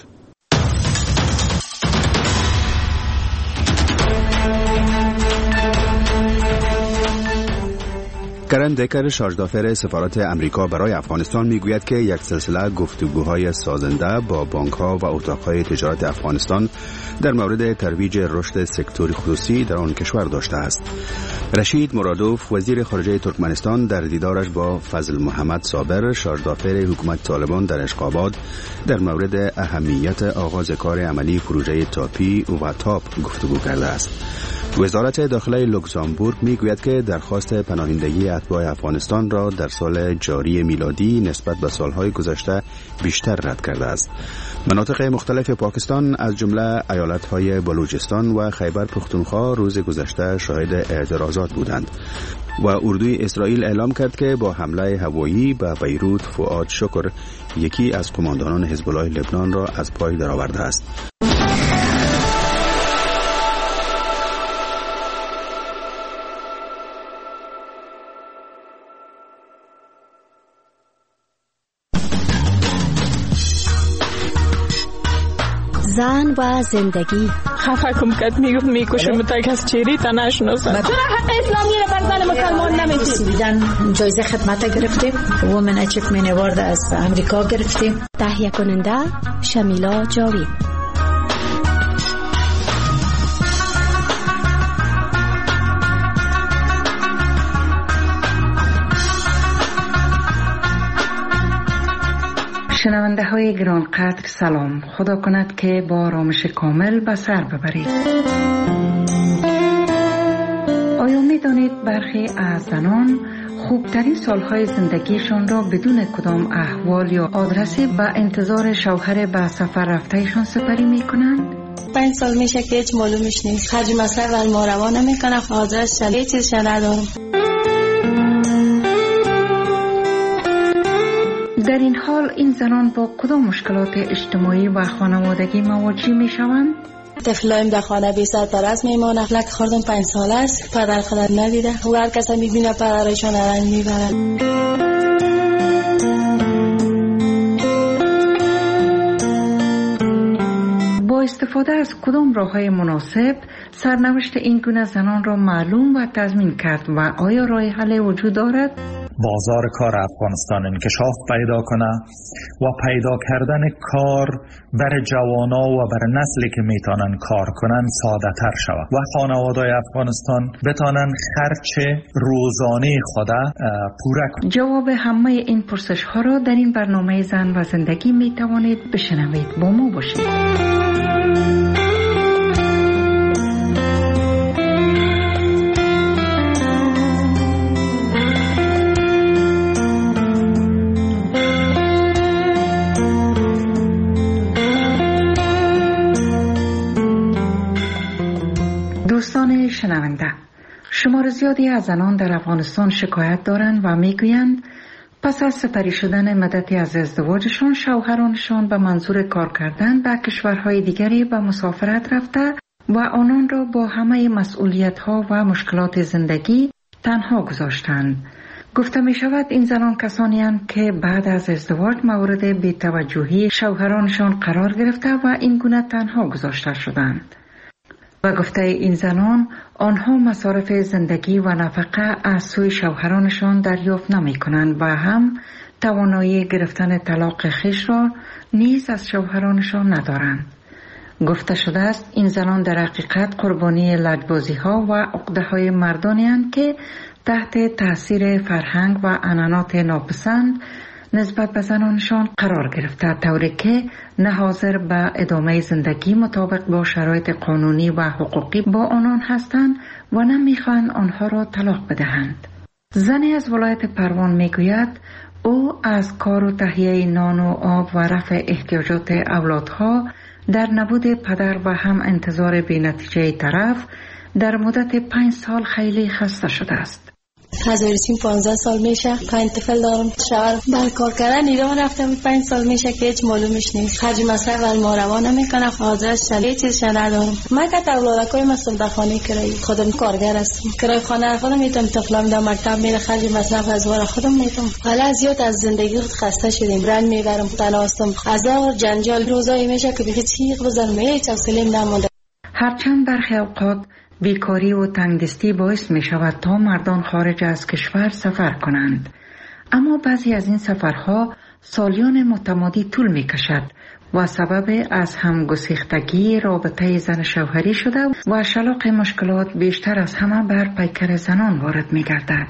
کرن دکر شارژدافر سفارت امریکا برای افغانستان میگوید که یک سلسله گفتگوهای سازنده با بانک‌ها و اتاق‌های تجارت افغانستان در مورد ترویج رشد سکتور خصوصی در آن کشور داشته است. رشید مرادوف وزیر خارجه ترکمنستان در دیدارش با فضل محمد صابر شارژدافر حکومت طالبان در اشقاباد در مورد اهمیت آغاز کار عملی پروژه تاپی و تاپ گفتگو کرده است. وزارت داخله لوکزامبورگ میگوید که درخواست پناهندگی اتباع افغانستان را در سال جاری میلادی نسبت به سالهای گذشته بیشتر رد کرده است. مناطق مختلف پاکستان از جمله ایالت‌های بلوچستان و خیبر پختونخوا روز گذشته شاهد اعتراضات بودند و اردوی اسرائیل اعلام کرد که با حمله هوایی به بیروت فؤاد شکر یکی از قماندانان حزب الله لبنان را از پای درآورده است. زن و زندگی خفه کم کد میکشم تا کس چیری تا نشناسن. چرا حق اسلامی رو بر زن مسلمان نمیدید؟ جایزه خدمت گرفتیم، وومن اچیومنت اوارد از امریکا گرفتیم. تهیه کننده شمیلا جاوید. شنونده های گران قدر سلام، خدا کند که با آرامش کامل به سر ببرید. آیا می دانید برخی از زنان خوبترین سالهای زندگیشان را بدون کدام احوال یا آدرسی به انتظار شوهر به سفر رفتهشان سپری می کنند؟ 5 سال میشه که هیچ معلومش نیست، خرج مصرف و ما روا نمیکنه، آدرس هیچ چیزش ندارم. در این حال این زنان با کدام مشکلات اجتماعی و خانوادگی مواجه می شوند؟ طفلایم در خانه بی سرپرست میمانه، لک خوردم 5 سال است، پدر خودت ندیده و هر کس میبینه پدرشون رنج میبرن. با استفاده از کدام راه‌های مناسب سرنوشت این گونه زنان را معلوم و تضمین کرد و آیا راه حل وجود دارد؟ بازار کار افغانستان انکشاف پیدا کنه و پیدا کردن کار برای جوانا و برای نسلی که میتونن کار کنن ساده تر شود و خانواده‌های افغانستان بتونن خرچ روزانه خود پوره کنند. جواب همه این پرسش ها را در این برنامه زن و زندگی میتوانید بشنوید. با ما باشید. دوستان شنونده، شمار زیادی از زنان در افغانستان شکایت دارند و میگویند پس از سپری شدن مدتی از ازدواجشان شوهرانشان به منظور کار کردن به کشورهای دیگری به مسافرت رفته و آنان را با همه مسئولیت‌ها و مشکلات زندگی تنها گذاشتند. گفته می شود این زنان کسانی هستند که بعد از ازدواج مورد بی‌توجهی شوهرانشان قرار گرفته و این گونه تنها گذاشته شدند. و گفته این زنان آنها مصارف زندگی و نفقه از سوی شوهرانشان دریافت نمی کنند و هم توانایی گرفتن طلاق خویش را نیز از شوهرانشان ندارند. گفته شده است این زنان در حقیقت قربانی لجبازی ها و عقده های مردانی هستند که تحت تاثیر فرهنگ و عنعنات ناپسند نسبت به زنانشان قرار گرفته، طوری که نه حاضر به ادامه زندگی مطابق با شرایط قانونی و حقوقی با آنان هستند و نه میخواهند آنها را طلاق بدهند. زنی از ولایت پروان میگوید او از کار و تهیه نان و آب و رفع احتیاجات اولادها در نبود پدر و هم انتظار بی‌نتیجه طرف در مدت 5 سال خیلی خسته شده است. از ورسیم 15 سال میشه، 5 طفل دارم. شوهر بر کار کردن ایران رفتم 5 سال میشه که هیچ معلومش نیست. خرج مصرف از ما روا نمیکنه، حاضرش هیچ چیزش ندارم. من که اولادکای مستم در خانه کرایه خودم کارگر هستم. کرایه خانه خودم میتونم، طفلام در مکتب میره، خرج مصرف از وارا خودم میتونم. حالا زیاد از زندگی خسته شدیم، رنج میبرم، تنها هستم. هزار جنجال روزایی میشه که دیگه چیغ بزنم، هیچ حوصله نمونده. هرچند برخی اوقات بیکاری و تنگدستی باعث می شود تا مردان خارج از کشور سفر کنند، اما بعضی از این سفرها سالیان متمادی طول می کشد و سبب از همگسیختگی رابطه زن شوهری شده و شلاق مشکلات بیشتر از همه بر پیکر زنان وارد می گردد.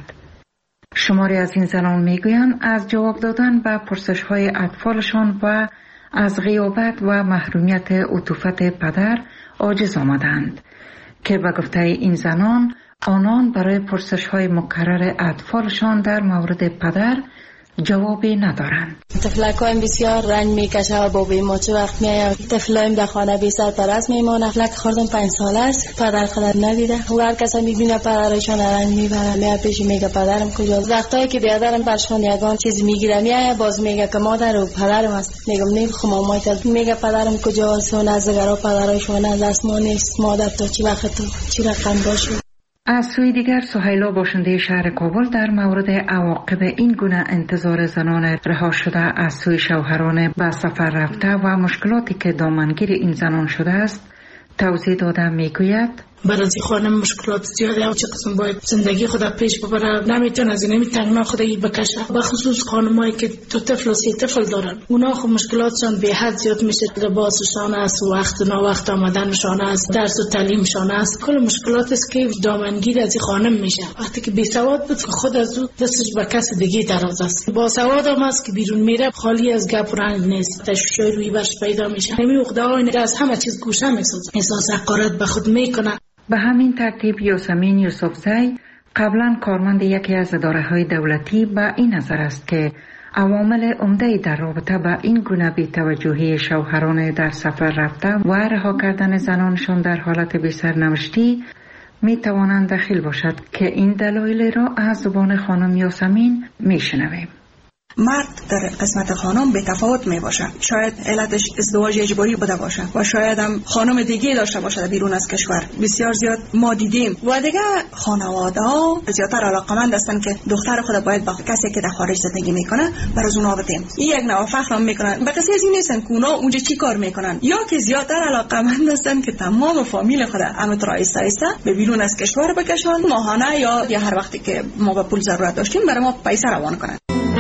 شماری از این زنان می گویند از جواب دادن به پرسش های اطفالشان و از غیابت و محرومیت عطوفت پدر عاجز آمدند که به گفته این زنان آنان برای پرسش های مکرر اطفالشان در مورد پدر جوابی ندارند. طفلکایم بسیار رنج میکشه و بابی ما چه وقت میایم. طفلایم در خانه بی سرپرست میمونه. طفلک خوردم 5 سال است، پدر خودت ندیده و هر کس میبینه پدرشان رنج میبره، میاد پیش میگه پدرم کجاست. وقتایی که بیادرم برشان یگان چیز میگیره میاد باز میگه که مادر و پدرم است. میگم نمیخوام مامان، میگه پدرم کجاست و نزدگرا پدرشون از دست ما نیست. مادر تا چی وقت تو چی رقم باشه. از سوی دیگر سهیلا باشنده شهر کابل در مورد عواقب این گونه انتظار زنان رها شده از سوی شوهران به سفر رفته و مشکلاتی که دامنگیر این زنان شده است توضیح داده میگوید برای خانم مشکلات زیاده و چه قسم باید زندگی خود پیش ببره، نمیتونه از این تنگنا خودی بکشه. بخصوص خانمایی که 2 طفل و 3 طفل دارن، اونا خب مشکلاتشان به حد زیاد میشه. لباسشان است، وقت و وقت آمدنشان است، درس و تعلیمشان است، کل مشکلات است که دامنگیر از این خانم میشه. وقتی که بی سواد بود خود از او دستش به کس دیگه دراز است، با سواد هم است که بیرون میره خالی از گپ و رنج نیست، تشویش روی برش پیدا میشه. همین عقده‌ها از همه چیز گوشه میسازه، احساس حقارت به خود میکنه. به همین ترتیب یاسمین یوسفزی قبلا کارمند یکی از اداره‌های دولتی به این نظر است که عوامل عمده در رابطه با این گونه بی‌توجهی شوهران در سفر رفته و رها کردن زنانشان در حالت بی‌سرنوشتی می توانند دخیل باشد که این دلایل را از زبان خانم یاسمین می شنویم. مرد در قسمت خانم به تفاوت می باشه. شاید علتش ازدواج اجباری بوده باشه و شاید هم خانم دیگه داشته باشه بیرون از کشور. بسیار زیاد ما دیدیم و دیگه خانواده ها زیادتر علاقمند هستن که دختر خود باید با کسی که در خارج زندگی میکنه برای اونها بدیم. این یک نوع فخر میکنن. به کسی از این نیستن که اونا اونجا چی کار میکنن، یا که زیادتر علاقمند هستن که تمام فامیل خود امت رئیس به بیرون از کشور بکشن، ماهانه یا هر وقتی که ما به پول ضرورت داشتیم برای ما پیسه روان کنن.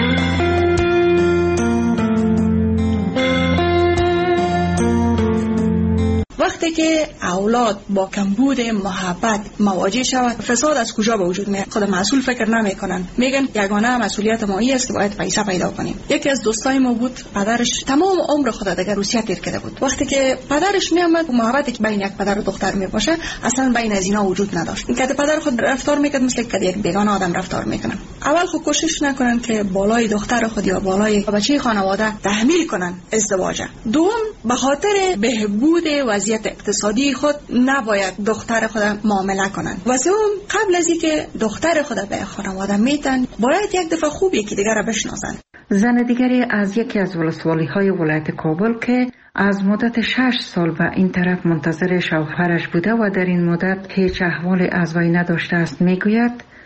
وقتی که اولاد با کمبود محبت مواجه شود، فساد از کجا به وجود میاد؟ خود مسئول فکر نمیکنن، میگن یگانه مسئولیت ما است که باید پیسه پیدا کنیم. یکی از دوستای ما بود، پدرش تمام عمر خود در روسیه تیر کرده بود. وقتی که پدرش میامد، محبتی که بین یک پدر و دختر میباشه اصلا بین از اینا وجود نداشت. اینکه پدر خود رفتار میکرد مثل که یک بیگانه آدم رفتار میکنن. اول خود کوشش نکنن که بالای دختر خود یا بالای بچه خانواده تحمیل کنن ازدواج. دوم، به خاطر بهبود وضعیت اقتصادی خود نباید دختر خود معامله کنند. و سوم، قبل از اینکه دختر خود به خانواده میتن باید یک دفعه خوب یکی دیگر را بشناسند. زن دیگری از یکی از ولسوالی‌های ولایت کابل که از مدت 6 سال و این طرف منتظر شوهرش بوده و در این مدت هیچ احوالی از وی نداشته است میگوید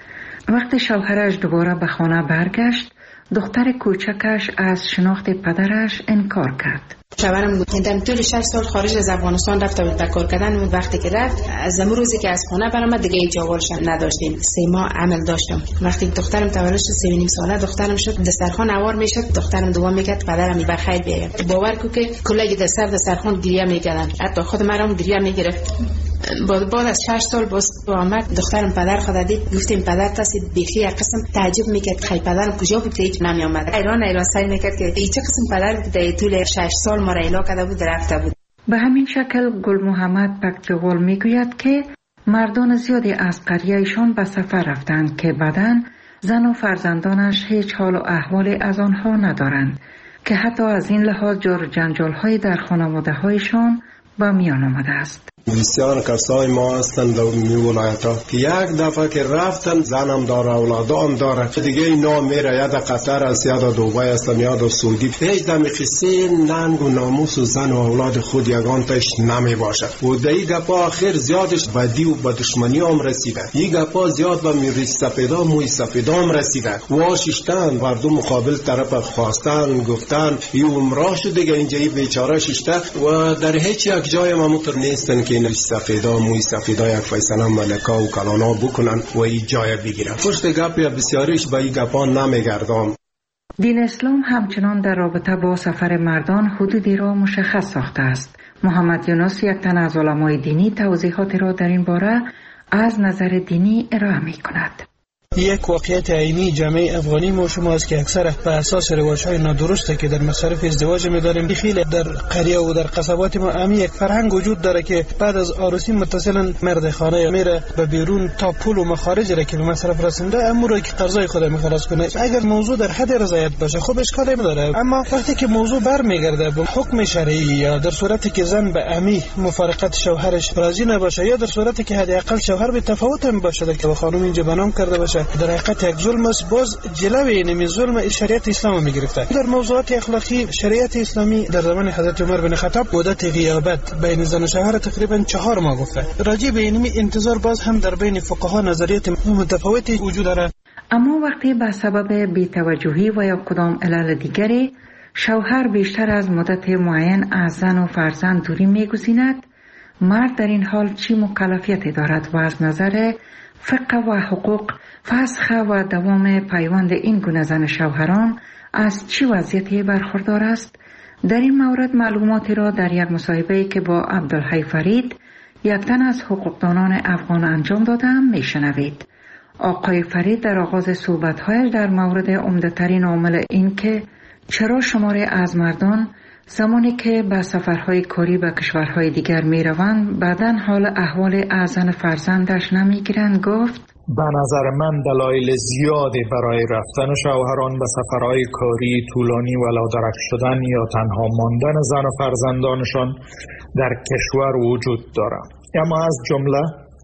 وقتی شوهرش دوباره به خانه برگشت، دختر کوچکش از شناخت پدرش انکار کرد. شوهرم در طول 6 سال خارج از افغانستان رفته بود کار کردن. اون وقتی که رفت، از اون روزی که از خانه برآمد دیگه هیچ جوالش نداشتیم. 3 ماه عمل داشتم. وقتی دخترم تولد شد 3.5 ساله، دخترم شد دسترخوان اوار میشد، دخترم دعا میکرد پدرم بخیر بیاید. باور کو که کلی دسترخوان گریه میکردن، حتی خود مرام گریه میگرفت. بعد از 6 سال باز آمد، دخترم پدر خود دید، گفتیم پدر تاسی بیخی قسم تعجب میکرد خی پدرم کجا بود که هیچ نمی آمد. ایران سعی میکرد که چه قسم پدر بود در طول 6 سال ما را اعلام کرده بود رفته بود. به همین شکل گل محمد پکجوال میگوید که مردان زیادی از قریهشان به سفر رفتند که بعداً زن و فرزندانش هیچ حال و احوالی از آنها ندارند، که حتی از این لحاظ جور جنجال‌های در خانواده‌هایشان با میان آمده است. بسیار کسای ما هستند در می ولایت‌ها که یک دفعه که رفتن زنم داره اولادام داره دیگه اینا میره یا در قطر است یا در دوبای است یا در سعودی، هیچ دمی قصه ننگ و ناموس و زن و اولاد خود یگان تاش نمی باشد و در این گپا آخر زیادش بدی و به دشمنی هم رسیده. این گپا زیاد به میری سفیدا موی سفیدا هم رسیده. واششتن مردم مقابل طرف خواستن گفتن این عمره شد دیگه اینجا بیچاره ششته و در هیچ یک جای ما مطر نیستن که این سفیدا موی سفیدا یک فیصله ملکا و کلانا بکنن و این جای بگیرن. پشت گپ یا بسیاریش به این گپا نمیگردم. دین اسلام همچنان در رابطه با سفر مردان حدودی را مشخص ساخته است. محمد یونس، یک تن از علمای دینی، توضیحات را در این باره از نظر دینی ارائه می کند. یک واقعیت عینی جامعه افغانی ما شما است که اکثر بر اساس روایت‌های نادرسته که در مصارف ازدواج می‌داریم. خیلی در قریه و در قصبات ما امی یک فرهنگ وجود داره که بعد از عروسی متصلا مرد خانه میره به بیرون تا پول و مخارج را که به مصرف رسونده امور که قرضای خود می‌خلاص کنه. اگر موضوع در حد رضایت باشه خب اشکالی نداره، اما وقتی که موضوع برمیگرده به حکم شرعی یا در صورتی که زن به امی مفارقت شوهرش راضی نباشه یا در صورتی که حداقل شوهر به تفاوت هم باشه که خانم اینجا بنام کرده باشه، در حقیقت یک ظلم است. باز جلوی این ظلم شریعت اسلام میگرفته. در موضوعات اخلاقی شریعت اسلامی در زمان حضرت عمر بن خطاب مدت غیابت بین زن و شوهر تقریبا 4 ماه گفته. راجع به این انتظار باز هم در بین فقها نظریات متفاوتی وجود داره. اما وقتی به سبب بی‌توجهی و یا کدام علل دیگری شوهر بیشتر از مدت معین از زن و فرزند دوری میگزیند، مرد در این حال چی مکلفیتی دارد و از نظر فقه و حقوق فسخ و دوام پیوند این گونه زن شوهران از چی وضعیتی برخوردار است؟ در این مورد معلوماتی را در یک مصاحبه‌ای که با عبدالحی فرید، یک تن از حقوقدانان افغان انجام دادم میشنوید. آقای فرید در آغاز صحبت‌هایش در مورد عمده‌ترین عامل این که چرا شماری از مردان زمانی که به سفرهای کاری به کشورهای دیگر میروند بعداً حال احوال از زن فرزندش نمیگیرند گفت: به نظر من دلایل زیادی برای رفتن شوهران به سفرهای کاری طولانی و لادرک شدن یا تنها ماندن زن و فرزندانشان در کشور وجود دارد. اما از جمله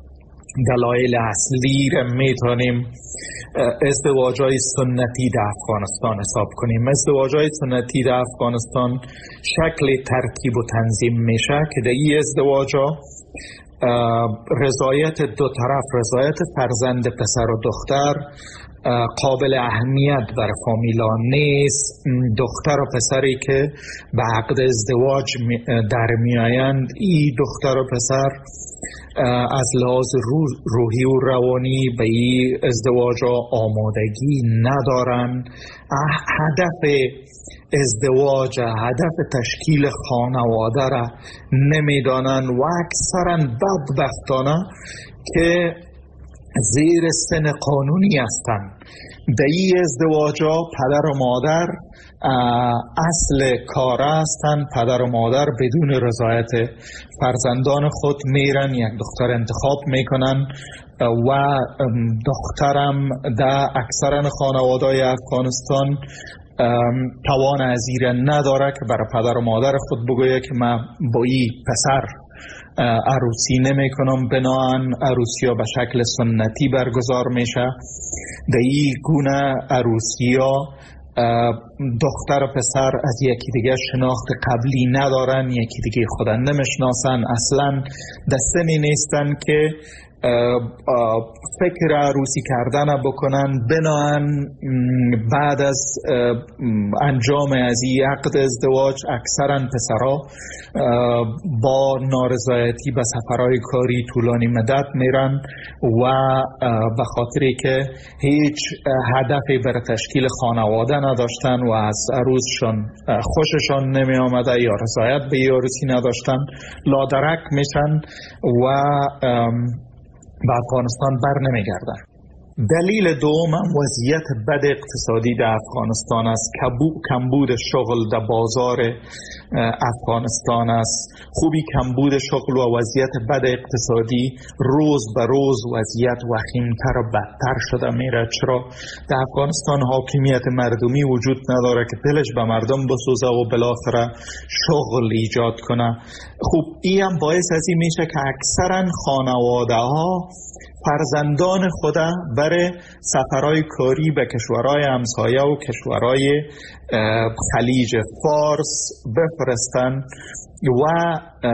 دلایل اصلی را میتونیم ازدواج‌های سنتی در افغانستان حساب کنیم. ازدواج‌های سنتی در افغانستان شکل ترکیب و تنظیم میشه که در این ازدواج‌ها رضایت دو طرف، رضایت فرزند پسر و دختر قابل اهمیت بر فامیلا نیست. دختر و پسری که به عقد ازدواج در میآیند، این دختر و پسر از لحاظ روحی و روانی به این ازدواج آمادگی ندارن. هدف ازدواج، هدف تشکیل خانواده را نمیدانن و اکثرا بدبختانه که زیر سن قانونی هستند. در این ازدواجا پدر و مادر اصل کار هستند. پدر و مادر بدون رضایت فرزندان خود میرن یک دختر انتخاب میکنن و دخترم در اکثرا خانواده‌های افغانستان توان ازیره نداره که برای پدر و مادر خود بگویه که من با این پسر عروسی نمی کنم. بناهن عروسی ها به شکل سنتی برگزار میشه. در این گونه عروسی ها دختر و پسر از یکی دیگه شناخت قبلی ندارن، یکی دیگه خودن نمیشناسن، اصلا در سنی نیستن که فکر عروسی کردن بکنن، بناهن بعد از انجام از این عقد ازدواج اکثرا پسرها با نارضایتی به سفرهای کاری طولانی مدت میرن و به خاطری که هیچ هدفی برای تشکیل خانواده نداشتن و از عروسشان خوششان نمی آمده یا رضایت به عروسی نداشتن، لادرک میشن و به افغانستان بر نمیگردن. دلیل دوم هم وضعیت بد اقتصادی در افغانستان است. کمبود شغل در بازار افغانستان است. خوبی کمبود شغل و وضعیت بد اقتصادی روز به روز وضعیت وخیمتر و بدتر شده میره. چرا؟ در افغانستان حاکمیت مردمی وجود نداره که دلش به مردم بسوزه و بالاخره شغل ایجاد کنه. خوب این هم باعث از این میشه که اکثرا خانواده ها فرزندان خدا برای سفرهای کاری به کشورهای همسایه و کشورهای خلیج فارس بفرستن و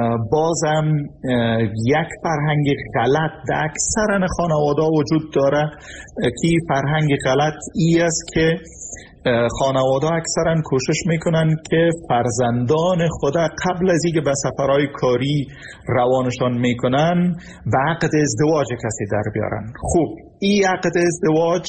بازم یک فرهنگ غلط در اکثر خانواده وجود داره که فرهنگ غلط ای است که خانواده اکثرا کوشش میکنن که فرزندان خدا قبل از اینکه به سفرهای کاری روانشان میکنن به عقد ازدواج کسی در بیارن. خوب این عقد ازدواج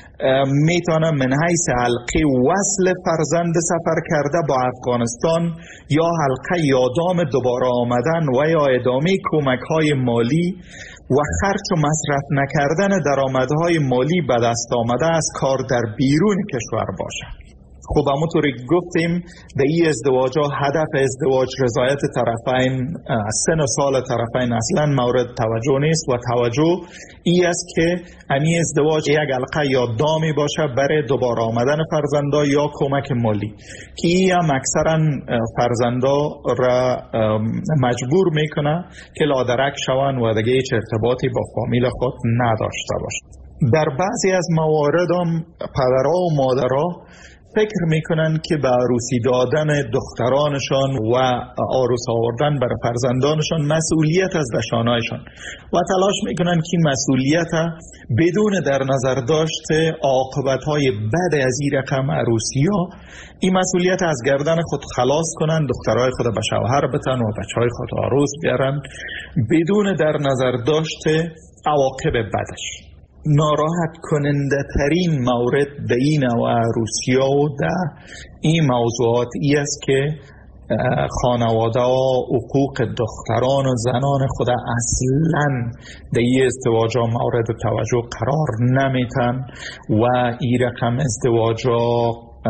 میتونه من حیث حلقه وصل فرزند سفر کرده با افغانستان یا حلقه یادام دوباره آمدن و یا ادامه کمک های مالی و خرچ و مصرف نکردن درآمدهای مالی به دست آمده از کار در بیرون کشور باشه. خب همونطوری گفتیم در این ازدواج ها هدف ازدواج رضایت طرفین، سن و سال طرفین اصلا مورد توجه نیست و توجه ای است که این ازدواج یک حلقه یا دامی باشه برای دوباره آمدن فرزندا یا کمک مالی که این هم اکثرا فرزندا را مجبور میکنه که لادرک شوند و دیگه هیچ ارتباطی با فامیل خود نداشته باشند. در بعضی از موارد هم پدرها و مادرها فکر میکنن که به عروسی دادن دخترانشان و عروس آوردن برای فرزندانشان مسئولیت از دشانایشان و تلاش میکنن که مسئولیت بدون در نظر داشت عاقبت‌های بد از این رقم عروسی ها این مسئولیت از گردن خود خلاص کنن، دخترای خود به شوهر بتن و بچهای خود عروس بیارن بدون در نظر داشت عواقب بدش. ناراحت کننده ترین مورد در این نوع عروسی ها و در این موضوعات ای است که خانواده ها حقوق دختران و زنان خود اصلا در این ازدواج ها مورد توجه قرار نمیتن و این رقم ازدواج ها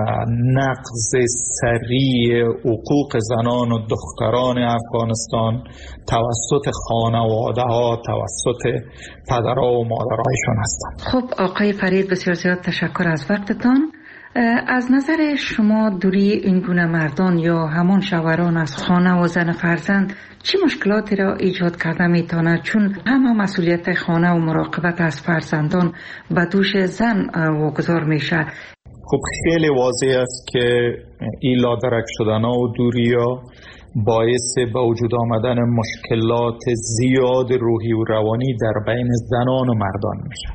نقض سریع حقوق زنان و دختران افغانستان توسط خانواده ها، توسط پدرها و مادرهایشان هستند. خب آقای فرید بسیار زیاد تشکر از وقتتان. از نظر شما دوری این گونه مردان یا همون شوهران از خانه و زن فرزند چه مشکلاتی را ایجاد کرده میتونه؟ چون همه مسئولیت خانه و مراقبت از فرزندان به دوش زن واگذار میشه. خب خیلی واضح است که این لادرک شدن ها و دوری ها باعث به وجود آمدن مشکلات زیاد روحی و روانی در بین زنان و مردان میشه.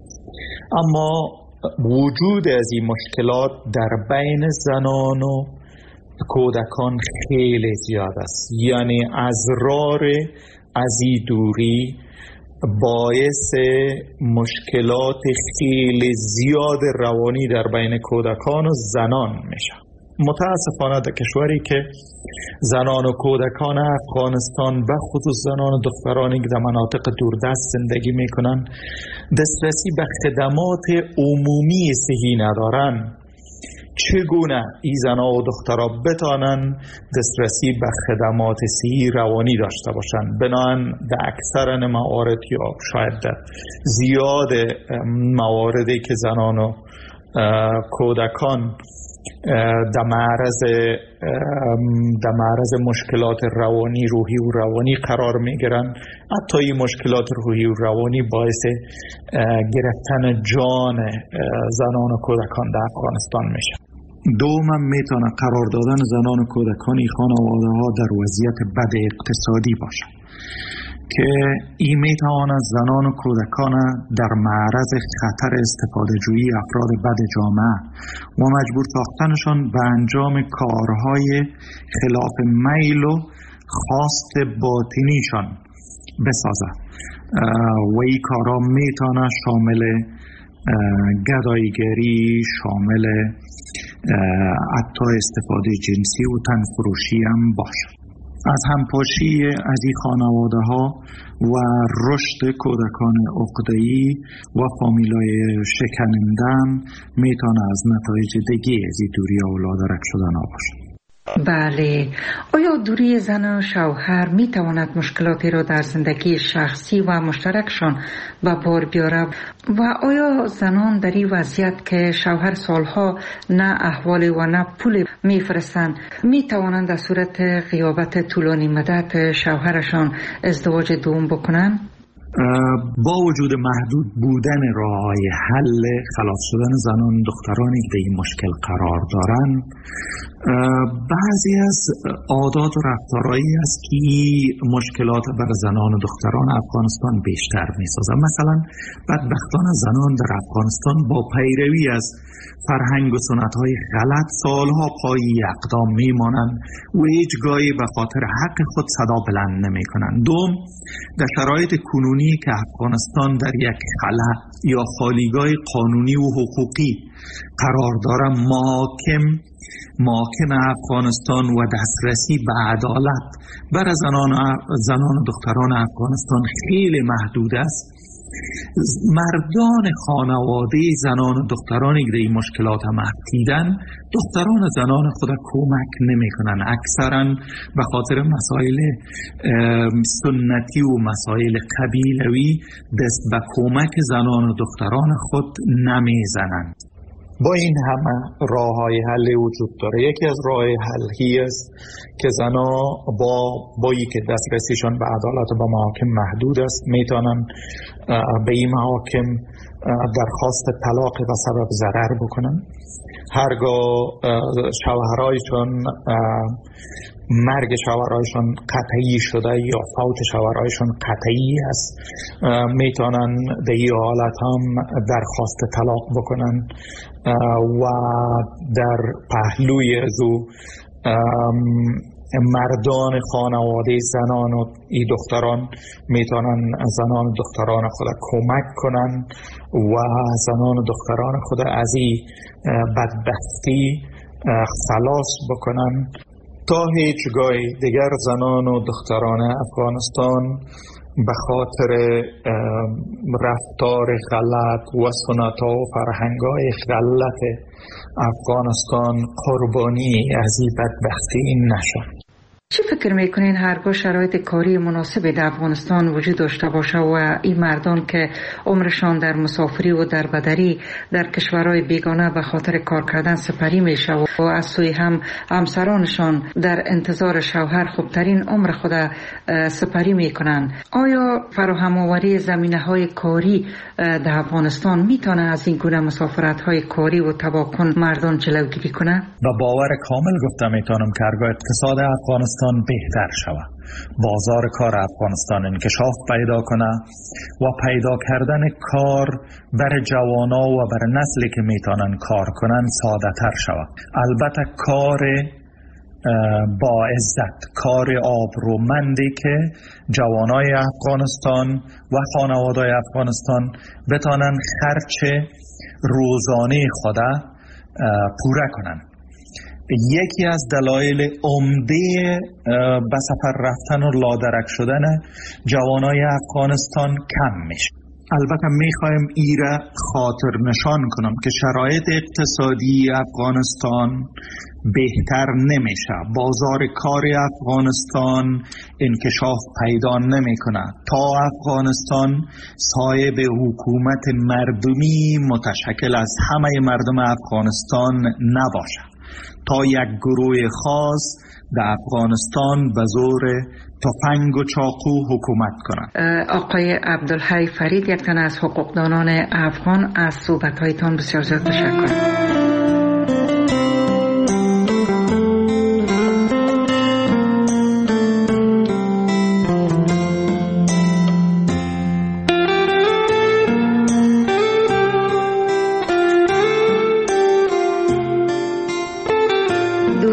اما وجود از این مشکلات در بین زنان و کودکان خیلی زیاد است. یعنی اضرار از این دوری باعث مشکلات خیلی زیاد روانی در بین کودکان و زنان میشه. متاسفانه در کشوری که زنان و کودکان افغانستان به خصوص زنان و دخترانی که در مناطق دوردست زندگی میکنن دسترسی به خدمات عمومی صحی ندارن، چگونه این زنها و دخترها بتانن دسترسی به خدمات صحی روانی داشته باشند؟ بنابراین در اکثر موارد یا شاید در زیاد مواردی که زنان و کودکان در معرض مشکلات روانی، روحی و روانی قرار میگیرن، حتی این مشکلات روحی و روانی باعث گرفتن جان زنان و کودکان در افغانستان میشه. دوم میتونه قرار دادن زنان و کودکان خانواده ها در وضعیت بد اقتصادی باشه. که این میتواند زنان و کودکان در معرض خطر استفاده جویی افراد بد جامعه و مجبور ساختنشان به انجام کارهای خلاف میل و خواست باطنیشان بسازد و این کارها میتونه شامل گداییگری، شامل حتی استفاده جنسی و تنفروشی هم باشد. از همپاشی از این خانواده ها و رشد کودکان عقده‌ای و فامیلای شکننده میتونه از نتایج دیگه از این دوری اولاد رد شدن باشه. بله، آیا دوری زن و شوهر می تواند مشکلاتی را در زندگی شخصی و مشترکشان به بار بیاره و آیا زنان در این وضعیت که شوهر سالها نه احوال و نه پول می فرستند می توانند در صورت غیابت طولانی مدت شوهرشان ازدواج دوم بکنند؟ با وجود محدود بودن راه‌های حل خلاص شدن زنان دخترانی که این مشکل قرار دارند، بعضی از عادات و رفتارهایی است که مشکلات بر زنان و دختران افغانستان بیشتر می‌سازند. مثلا بدبختان زنان در افغانستان با پیروی از فرهنگ و سنت‌های غلط سالها پای اقدام میمانند و هیچگاهی به خاطر حق خود صدا بلند نمی‌کنند. دوم، در شرایط کنونی که افغانستان در یک خلا یا خالیگاه قانونی و حقوقی قرار دارد، محاکم افغانستان و دسترسی به عدالت برای زنان و دختران افغانستان خیلی محدود است. مردان خانواده زنان و دخترانی که این مشکلات محدودن دختران و زنان خود کمک نمی کنن، اکثرا به خاطر مسائل سنتی و مسائل قبیلوی دست به کمک زنان و دختران خود نمی زنند. با این همه راه‌های حل وجود داره. یکی از راه‌های حل است که زنها با که دسترسیشان به عدالت و به محاکم محدود است میتونن به این محاکم درخواست طلاق به سبب ضرر بکنن. هرگاه شوهرایشان مرگ شوهرایشان قطعی شده یا فوت شوهرایشان قطعی است، میتونن در این حالت هم درخواست طلاق بکنن و در پهلوی از او مردان خانواده زنان و ای دختران میتونن زنان و دختران خود کمک کنن و زنان و دختران خود از این بدبختی خلاص بکنن تا هیچگاه دیگر زنان و دختران افغانستان به خاطر رفتار غلط و سنت‌ها و فرهنگ‌های غلط افغانستان قربانی از این بدبختی نشن. چی فکر میکنین هرگاه شرایط کاری مناسب در افغانستان وجود داشته باشه و این مردان که عمرشان در مسافری و در بدری در کشورهای بیگانه به خاطر کار کردن سپری میشه و از سوی هم همسرانشان در انتظار شوهر خوبترین عمر خود سپری میکنن، آیا فراهم آوری زمینه‌های کاری در افغانستان میتونه از این گونه مسافرت‌های کاری و تباکن مردان جلوگیری کنه؟ با باور کامل گفتم میتونم که هرگاه اقتصاد افغانستان بهتر شود، بازار کار افغانستان انکشاف پیدا کنه و پیدا کردن کار برای جوانا و برای نسلی که میتونن کار کنن ساده تر شود. البته کار با عزت، کار آبرومندی که جوانای افغانستان و خانواده‌های افغانستان بتانن خرچ روزانه خود پوره کنن. یکی از دلایل عمده به سفر رفتن و لادرک شدن جوانای افغانستان کم میشه. البته میخوایم ایره خاطر نشان کنم که شرایط اقتصادی افغانستان بهتر نمیشه، بازار کار افغانستان انکشاف پیدا نمیکنه تا افغانستان صاحب حکومت مردمی متشکل از همه مردم افغانستان نباشه، تا یک گروه خاص در افغانستان به زور تفنگ و چاقو حکومت کنند. آقای عبدالحی فرید، یک تن از حقوقدانان افغان، از صحبت‌هایتان بسیار زیاد تشکر.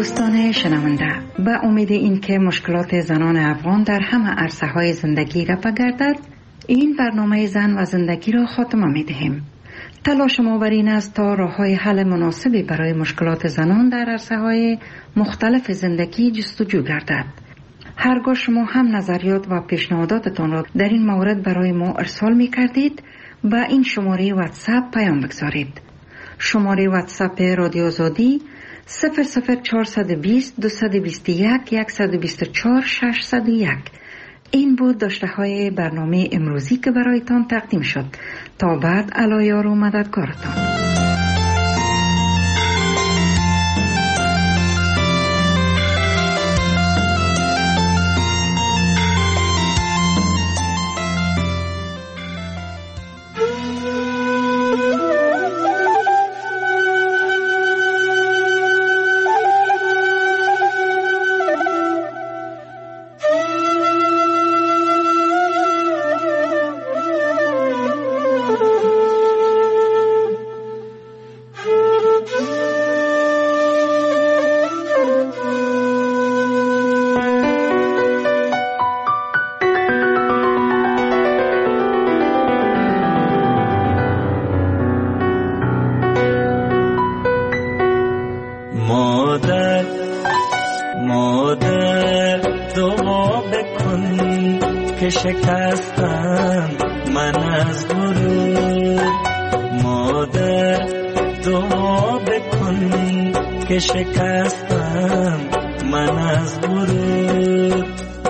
دوستان شنونده، به امید اینکه مشکلات زنان افغان در همه عرصه‌های زندگی رفع گردد، این برنامه زن و زندگی را خاتمه می‌دهیم. تلاش ما بر این است تا راه‌های حل مناسبی برای مشکلات زنان در عرصه‌های مختلف زندگی جستجو گردد. هرگاه شما هم نظریات و پیشنهاداتتان را در این مورد برای ما ارسال می‌کردید، به این شماره واتساپ پیام بگذارید. شماره واتساپ رادیو آزادی 00420 221 124 601. این بود داشته های برنامه امروزی که برایتان تقدیم شد. تا بعد علایار و مددکارتان. شکستم من از غرور، مادر دعا بکن که شکستم من از غرور.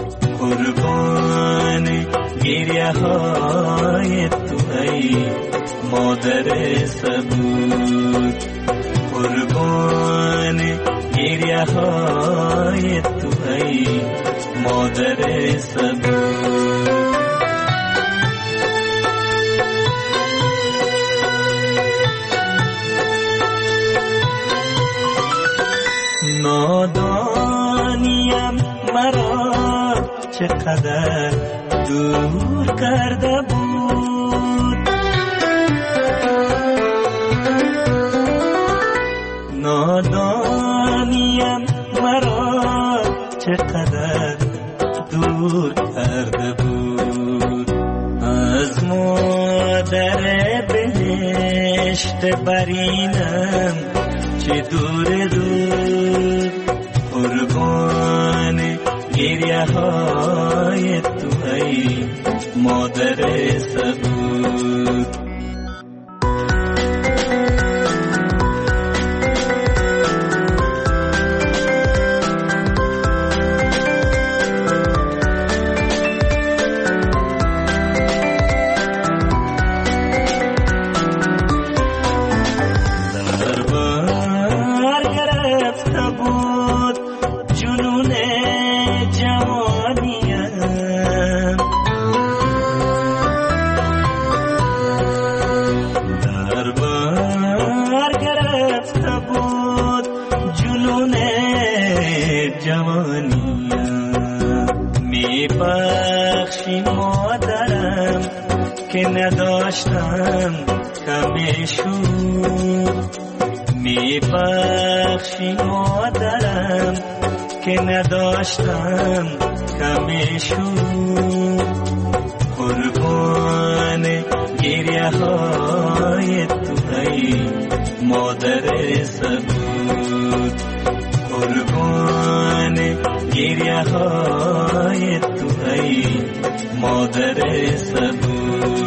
قربان گریه های تو ای مادر صبور، قربان گریه های تو ای مادر صبور. نادانیم مرا چقدر دور کرده بود، نادانیم مرا چقدر دور کرده بود. از مادر بهشت برینم چه دور دور، قربان گریه های تو ای مادر صبور. که نداشتم کمشون، میبخشی مادرم که نداشتم کمشون. قربان گریه های تو ای مادر صبور، قربان گریه های تو ای مادر صبور.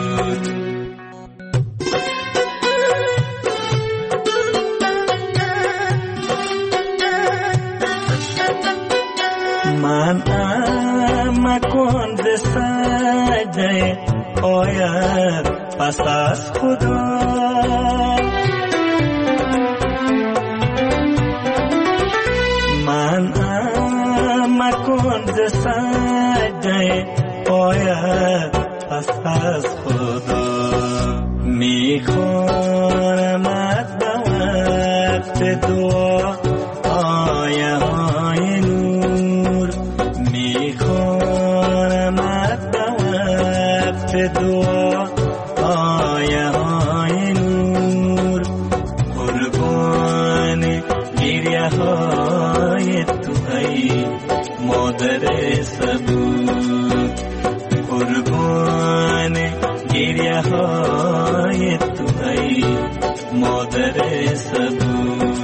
من مکن به سجده آید پس از خدا، من مکن به سجده آید پس از خدا. میخوانمت به وقت دعا آیه های نور، میخوانمت به وقت دعا آیه های نور. قربان گریه های های تو ای مادر صبور، قربان گریه های تو ای مادر صبور.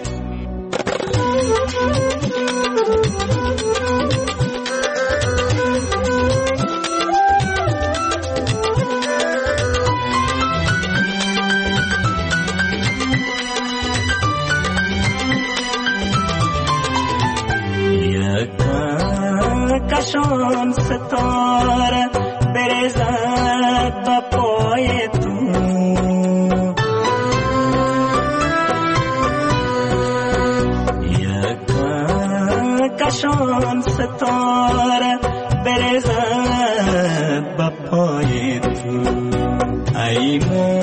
کشان ستاره بریزد با پای تو، یک کشان ستاره بریزد با پای تو، ای